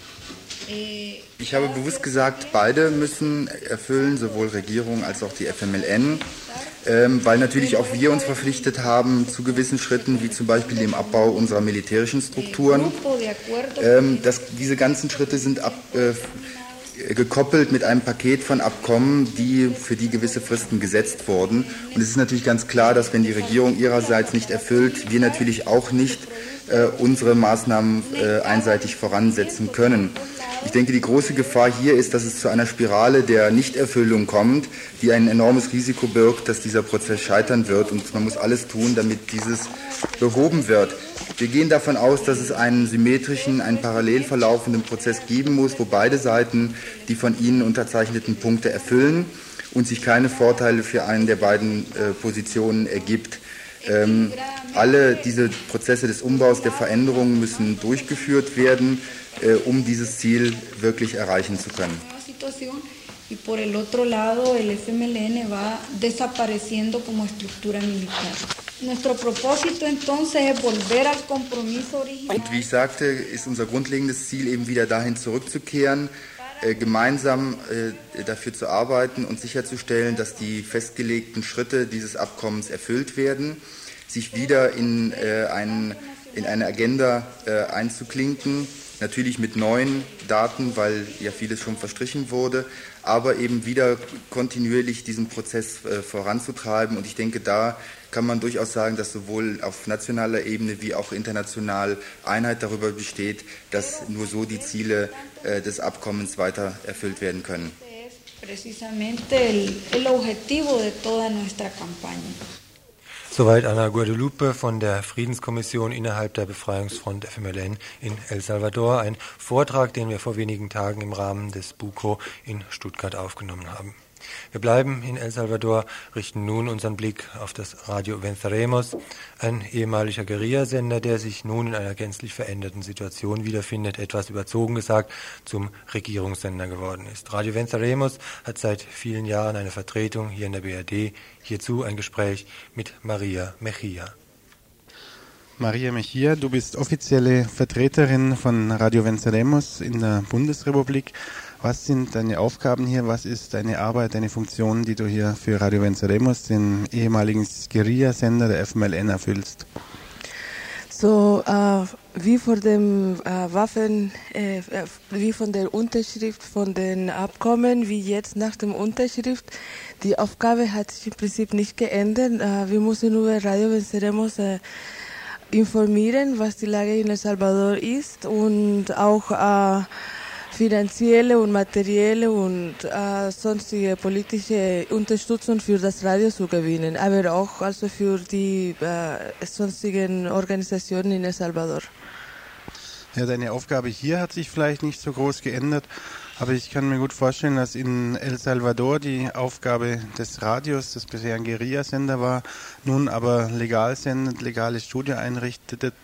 Ich habe bewusst gesagt, beide müssen erfüllen, sowohl Regierung als auch die FMLN, weil natürlich auch wir uns verpflichtet haben zu gewissen Schritten, wie zum Beispiel dem Abbau unserer militärischen Strukturen. Diese ganzen Schritte sind gekoppelt mit einem Paket von Abkommen, für die gewisse Fristen gesetzt wurden. Und es ist natürlich ganz klar, dass wenn die Regierung ihrerseits nicht erfüllt, wir natürlich auch nicht unsere Maßnahmen einseitig voransetzen können. Ich denke, die große Gefahr hier ist, dass es zu einer Spirale der Nichterfüllung kommt, die ein enormes Risiko birgt, dass dieser Prozess scheitern wird. Und man muss alles tun, damit dieses behoben wird. Wir gehen davon aus, dass es einen symmetrischen, einen parallel verlaufenden Prozess geben muss, wo beide Seiten die von ihnen unterzeichneten Punkte erfüllen und sich keine Vorteile für einen der beiden Positionen ergibt. Alle diese Prozesse des Umbaus, der Veränderung müssen durchgeführt werden, um dieses Ziel wirklich erreichen zu können. Y por el otro lado, el FMLN va desapareciendo como estructura militar. Nuestro propósito entonces es volver al compromiso original. Und wie ich sagte, ist unser grundlegendes Ziel eben wieder dahin zurückzukehren, gemeinsam dafür zu arbeiten und sicherzustellen, dass die festgelegten Schritte dieses Abkommens erfüllt werden, sich wieder in eine Agenda einzuklinken, natürlich mit neuen Daten, weil ja vieles schon verstrichen wurde, aber eben wieder kontinuierlich diesen Prozess voranzutreiben. Und ich denke, da kann man durchaus sagen, dass sowohl auf nationaler Ebene wie auch international Einheit darüber besteht, dass nur so die Ziele des Abkommens weiter erfüllt werden können. Precisamente el objetivo de toda nuestra campaña. Soweit Ana Guadalupe von der Friedenskommission innerhalb der Befreiungsfront FMLN in El Salvador. Ein Vortrag, den wir vor wenigen Tagen im Rahmen des BUKO in Stuttgart aufgenommen haben. Wir bleiben in El Salvador, richten nun unseren Blick auf das Radio Venceremos, ein ehemaliger Guerilla-Sender, der sich nun in einer gänzlich veränderten Situation wiederfindet, etwas überzogen gesagt, zum Regierungssender geworden ist. Radio Venceremos hat seit vielen Jahren eine Vertretung hier in der BRD, hierzu ein Gespräch mit Maria Mejia. Maria Mejia, du bist offizielle Vertreterin von Radio Venceremos in der Bundesrepublik. Was sind deine Aufgaben hier? Was ist deine Arbeit, deine Funktion, die du hier für Radio Venceremos, den ehemaligen Guerilla-Sender der FMLN, erfüllst? So, wie von dem wie von der Unterschrift von den Abkommen, wie jetzt nach dem Unterschrift, die Aufgabe hat sich im Prinzip nicht geändert. Wir müssen über Radio Venceremos informieren, was die Lage in El Salvador ist und auch finanzielle und materielle und sonstige politische Unterstützung für das Radio zu gewinnen, aber auch also für die sonstigen Organisationen in El Salvador. Ja, deine Aufgabe hier hat sich vielleicht nicht so groß geändert, aber ich kann mir gut vorstellen, dass in El Salvador die Aufgabe des Radios, das bisher ein Guerilla-Sender war, nun aber legal sendet, legale Studio einrichtet,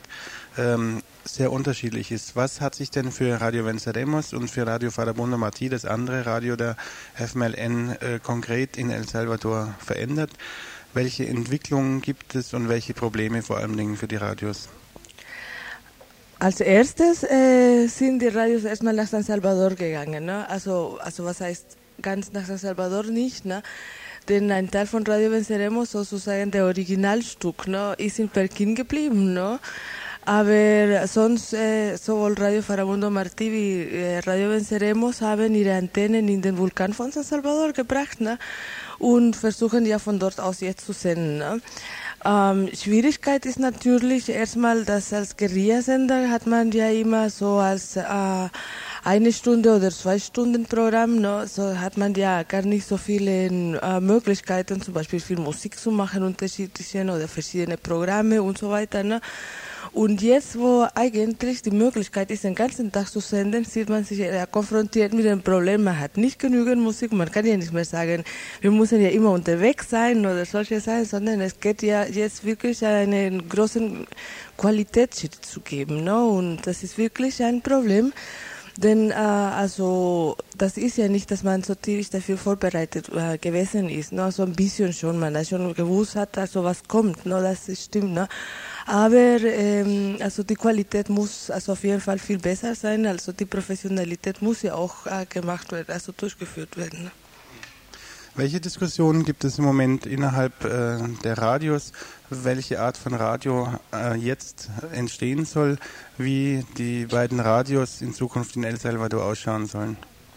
sehr unterschiedlich ist. Was hat sich denn für Radio Venceremos und für Radio Farabundo Martí, das andere Radio der FMLN, konkret in El Salvador verändert? Welche Entwicklungen gibt es und welche Probleme vor allen Dingen für die Radios? Als erstes sind die Radios erstmal nach San Salvador gegangen. Ne? Also was heißt ganz nach San Salvador nicht, ne? Denn ein Teil von Radio Venceremos, sozusagen der Originalstück, ne, ist in Pekin geblieben. Ne? Aber sonst sowohl Radio Farabundo Martí wie Radio Venceremos haben ihre Antennen in den Vulkan von San Salvador gebracht, ne? Und versuchen ja von dort aus jetzt zu senden. Ne? Schwierigkeit ist natürlich erstmal, dass als Guerilla-Sender hat man ja immer so als 1 Stunde oder 2 Stunden Programm, ne? So hat man ja gar nicht so viele Möglichkeiten, zum Beispiel viel Musik zu machen, unterschiedliche oder verschiedene Programme und so weiter. Ne? Und jetzt, wo eigentlich die Möglichkeit ist, den ganzen Tag zu senden, sieht man sich konfrontiert mit dem Problem, man hat nicht genügend Musik, man kann ja nicht mehr sagen, wir müssen ja immer unterwegs sein oder solche sein, sondern es geht ja jetzt wirklich einen großen Qualitätsschritt zu geben. Ne? Und das ist wirklich ein Problem. Denn das ist ja nicht, dass man so tierisch dafür vorbereitet gewesen ist. Ne? So ein bisschen schon, man hat schon gewusst hat, also was kommt, ne? Das stimmt. Ne? Aber die Qualität muss also auf jeden Fall viel besser sein. Also die Professionalität muss ja auch gemacht werden, also durchgeführt werden. Ne? Welche Diskussionen gibt es im Moment innerhalb der Radios, welche Art von Radio jetzt entstehen soll, wie die beiden Radios in Zukunft in El Salvador ausschauen sollen?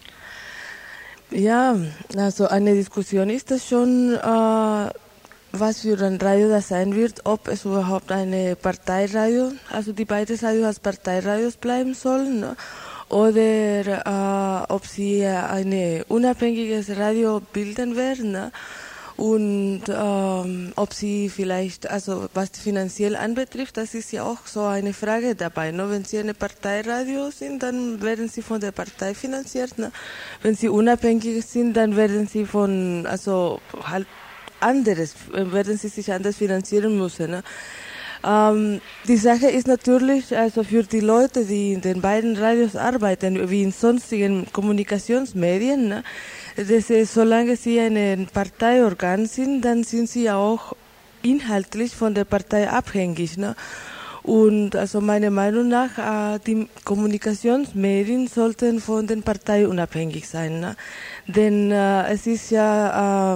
Ja, also eine Diskussion ist das schon, was für ein Radio das sein wird, ob es überhaupt eine Parteiradio, also die beiden Radios als Parteiradios bleiben sollen, ne? Oder ob sie ein unabhängiges Radio bilden werden, ne? Und ob sie vielleicht, also was finanziell anbetrifft, das ist ja auch so eine Frage dabei. Ne? Wenn sie eine Parteiradio sind, dann werden sie von der Partei finanziert. Ne? Wenn sie unabhängig sind, dann werden sie von, also halt anderes, werden sie sich anders finanzieren müssen. Ne? Die Sache ist natürlich, also für die Leute, die in den beiden Radios arbeiten, wie in sonstigen Kommunikationsmedien, ne, solange sie ein Parteiorgan sind, dann sind sie auch inhaltlich von der Partei abhängig. Ne? Und also meiner Meinung nach, die Kommunikationsmedien sollten von den Parteien unabhängig sein. Ne? Denn es ist ja,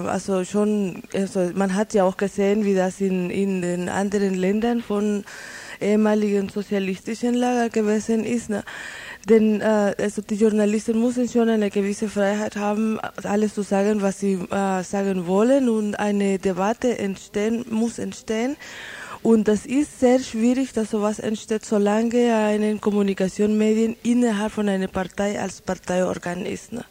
man hat ja auch gesehen, wie das in den anderen Ländern von ehemaligen sozialistischen Lager gewesen ist. Ne? Denn die Journalisten müssen schon eine gewisse Freiheit haben, alles zu sagen, was sie sagen wollen, und eine Debatte muss entstehen. Und das ist sehr schwierig, dass sowas entsteht, solange eine Kommunikationsmedien innerhalb von einer Partei als Parteiorgan ist. Ne?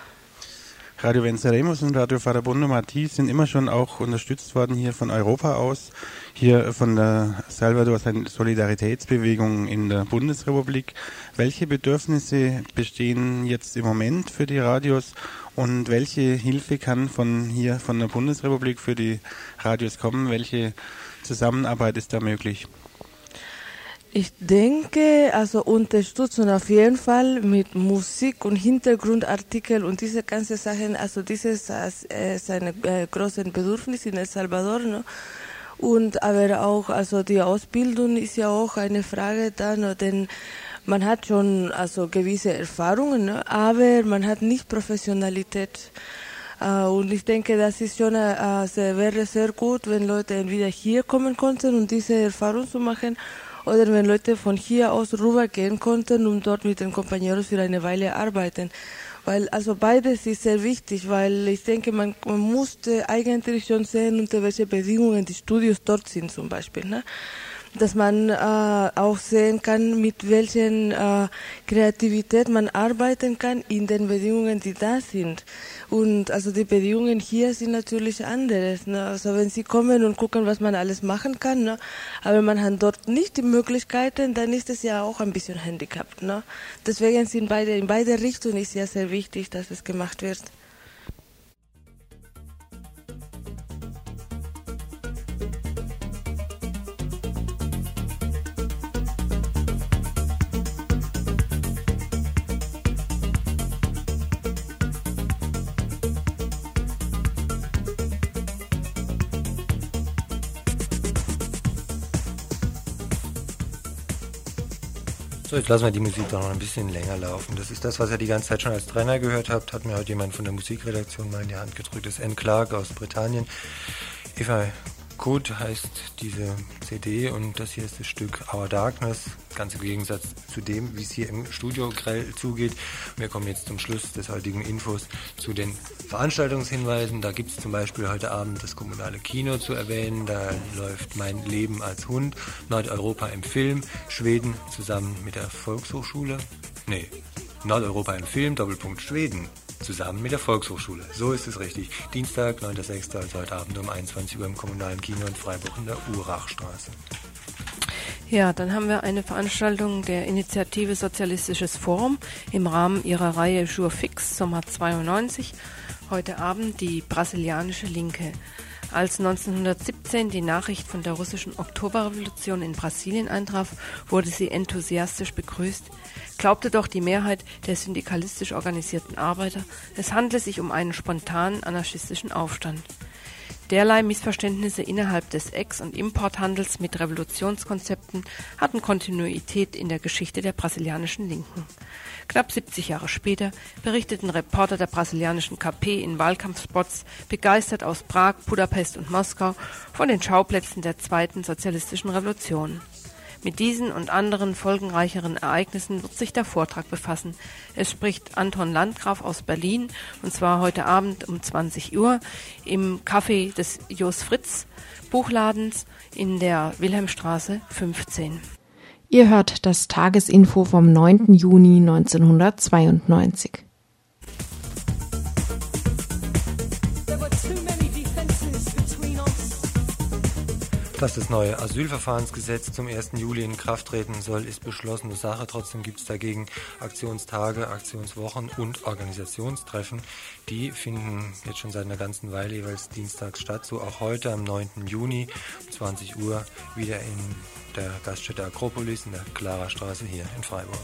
Radio Venceremos und Radio Farabundo Martí sind immer schon auch unterstützt worden hier von Europa aus, hier von der Salvador Solidaritätsbewegung in der Bundesrepublik. Welche Bedürfnisse bestehen jetzt im Moment für die Radios und welche Hilfe kann von der Bundesrepublik für die Radios kommen? Welche Zusammenarbeit ist da möglich? Ich denke, also Unterstützung auf jeden Fall mit Musik und Hintergrundartikel und diese ganzen Sachen, also dieses ist ein großes Bedürfnis in El Salvador, ne? Und aber auch, also die Ausbildung ist ja auch eine Frage da, ne? Denn man hat schon also gewisse Erfahrungen, ne? Aber man hat nicht Professionalität. Und ich denke, das ist schon wäre sehr gut, wenn Leute entweder hier kommen konnten, um diese Erfahrung zu machen, oder wenn Leute von hier aus rübergehen konnten und dort mit den Compañeros für eine Weile arbeiten. Weil also beides ist sehr wichtig, weil ich denke, man musste eigentlich schon sehen, unter welchen Bedingungen die Studios dort sind zum Beispiel. Ne? Dass man auch sehen kann, mit welchen Kreativität man arbeiten kann in den Bedingungen, die da sind. Und also die Bedingungen hier sind natürlich anderes. Ne? Also wenn Sie kommen und gucken, was man alles machen kann, ne? Aber man hat dort nicht die Möglichkeiten, dann ist es ja auch ein bisschen handicapped. Ne? Deswegen sind in beide Richtungen ist ja sehr wichtig, dass es gemacht wird. So, jetzt lassen wir die Musik doch noch ein bisschen länger laufen. Das ist das, was ihr die ganze Zeit schon als Trainer gehört habt. Hat mir heute jemand von der Musikredaktion mal in die Hand gedrückt. Das ist Anne Clark aus Britannien. If I Could heißt diese CD und das hier ist das Stück Our Darkness. Ganz im Gegensatz zu dem, wie es hier im Studio grell zugeht. Wir kommen jetzt zum Schluss des heutigen Infos zu den Veranstaltungshinweisen. Da gibt es zum Beispiel heute Abend das kommunale Kino zu erwähnen. Da läuft Mein Leben als Hund, Nordeuropa im Film, Schweden zusammen mit der Volkshochschule. Nordeuropa im Film, Doppelpunkt Schweden. Zusammen mit der Volkshochschule. So ist es richtig. Dienstag, 9.6., also heute Abend um 21 Uhr im kommunalen Kino in Freiburg in der Urachstraße. Ja, dann haben wir eine Veranstaltung der Initiative Sozialistisches Forum im Rahmen ihrer Reihe Jour Fix Sommer 92. Heute Abend die brasilianische Linke. Als 1917 die Nachricht von der russischen Oktoberrevolution in Brasilien eintraf, wurde sie enthusiastisch begrüßt. Glaubte doch die Mehrheit der syndikalistisch organisierten Arbeiter, es handle sich um einen spontanen anarchistischen Aufstand. Derlei Missverständnisse innerhalb des Ex- und Importhandels mit Revolutionskonzepten hatten Kontinuität in der Geschichte der brasilianischen Linken. Knapp 70 Jahre später berichteten Reporter der brasilianischen KP in Wahlkampfspots begeistert aus Prag, Budapest und Moskau von den Schauplätzen der zweiten sozialistischen Revolution. Mit diesen und anderen folgenreicheren Ereignissen wird sich der Vortrag befassen. Es spricht Anton Landgraf aus Berlin, und zwar heute Abend um 20 Uhr im Café des Jos Fritz Buchladens in der Wilhelmstraße 15. Ihr hört das Tagesinfo vom 9. Juni 1992. Dass das neue Asylverfahrensgesetz zum 1. Juli in Kraft treten soll, ist beschlossene Sache. Trotzdem gibt es dagegen Aktionstage, Aktionswochen und Organisationstreffen. Die finden jetzt schon seit einer ganzen Weile jeweils dienstags statt. So auch heute am 9. Juni um 20 Uhr wieder in der Gaststätte Akropolis in der Klarastraße hier in Freiburg.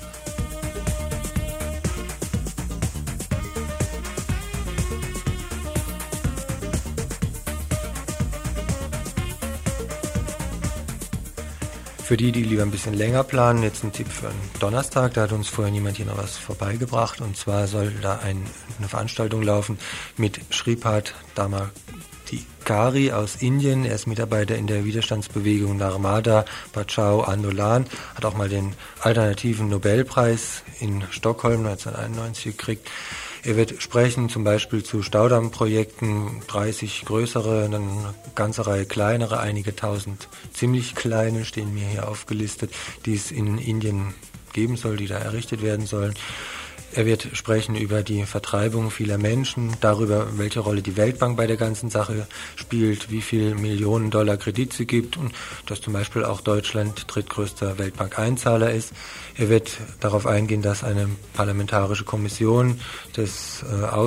Für die lieber ein bisschen länger planen, jetzt ein Tipp für einen Donnerstag. Da hat uns vorher niemand hier noch was vorbeigebracht. Und zwar soll da eine Veranstaltung laufen mit Shripad Damadikari aus Indien. Er ist Mitarbeiter in der Widerstandsbewegung Narmada Bachao Andolan. Hat auch mal den alternativen Nobelpreis in Stockholm 1991 gekriegt. Er wird sprechen zum Beispiel zu Staudammprojekten, 30 größere, dann eine ganze Reihe kleinere, einige tausend ziemlich kleine stehen mir hier aufgelistet, die es in Indien geben soll, die da errichtet werden sollen. Er wird sprechen über die Vertreibung vieler Menschen, darüber, welche Rolle die Weltbank bei der ganzen Sache spielt, wie viel Millionen Dollar Kredit sie gibt und dass zum Beispiel auch Deutschland drittgrößter Weltbank-Einzahler ist. Er wird darauf eingehen, dass eine parlamentarische Kommission des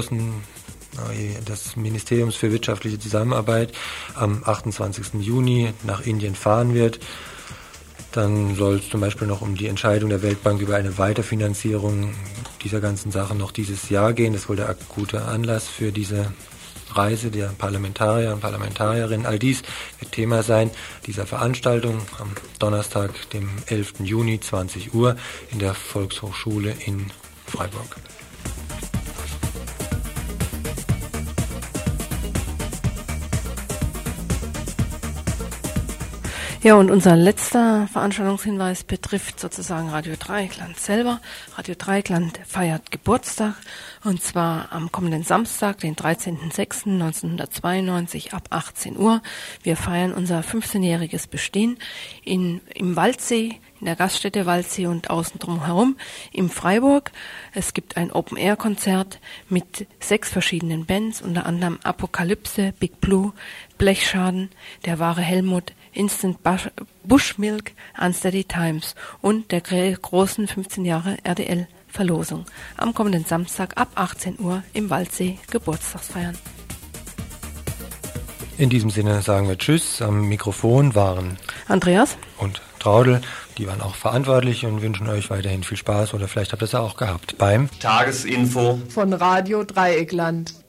Ministeriums für wirtschaftliche Zusammenarbeit am 28. Juni nach Indien fahren wird. Dann soll es zum Beispiel noch um die Entscheidung der Weltbank über eine Weiterfinanzierung dieser ganzen Sache noch dieses Jahr gehen. Das ist wohl der akute Anlass für diese Reise der Parlamentarier und Parlamentarierinnen. All dies wird Thema sein dieser Veranstaltung am Donnerstag, dem 11. Juni, 20 Uhr in der Volkshochschule in Freiburg. Ja, und unser letzter Veranstaltungshinweis betrifft sozusagen Radio Dreieckland selber. Radio Dreieckland feiert Geburtstag, und zwar am kommenden Samstag, den 13.06.1992 ab 18 Uhr. Wir feiern unser 15-jähriges Bestehen im Waldsee, in der Gaststätte Waldsee und außen drumherum in Freiburg. Es gibt ein Open-Air-Konzert mit 6 verschiedenen Bands, unter anderem Apokalypse, Big Blue, Blechschaden, Der wahre Helmut, Instant Bushmilk, Unsteady Times und der großen 15 Jahre RDL-Verlosung. Am kommenden Samstag ab 18 Uhr im Waldsee Geburtstagsfeiern. In diesem Sinne sagen wir Tschüss. Am Mikrofon waren Andreas und Traudel. Die waren auch verantwortlich und wünschen euch weiterhin viel Spaß oder vielleicht habt ihr es ja auch gehabt beim Tagesinfo von Radio Dreieckland.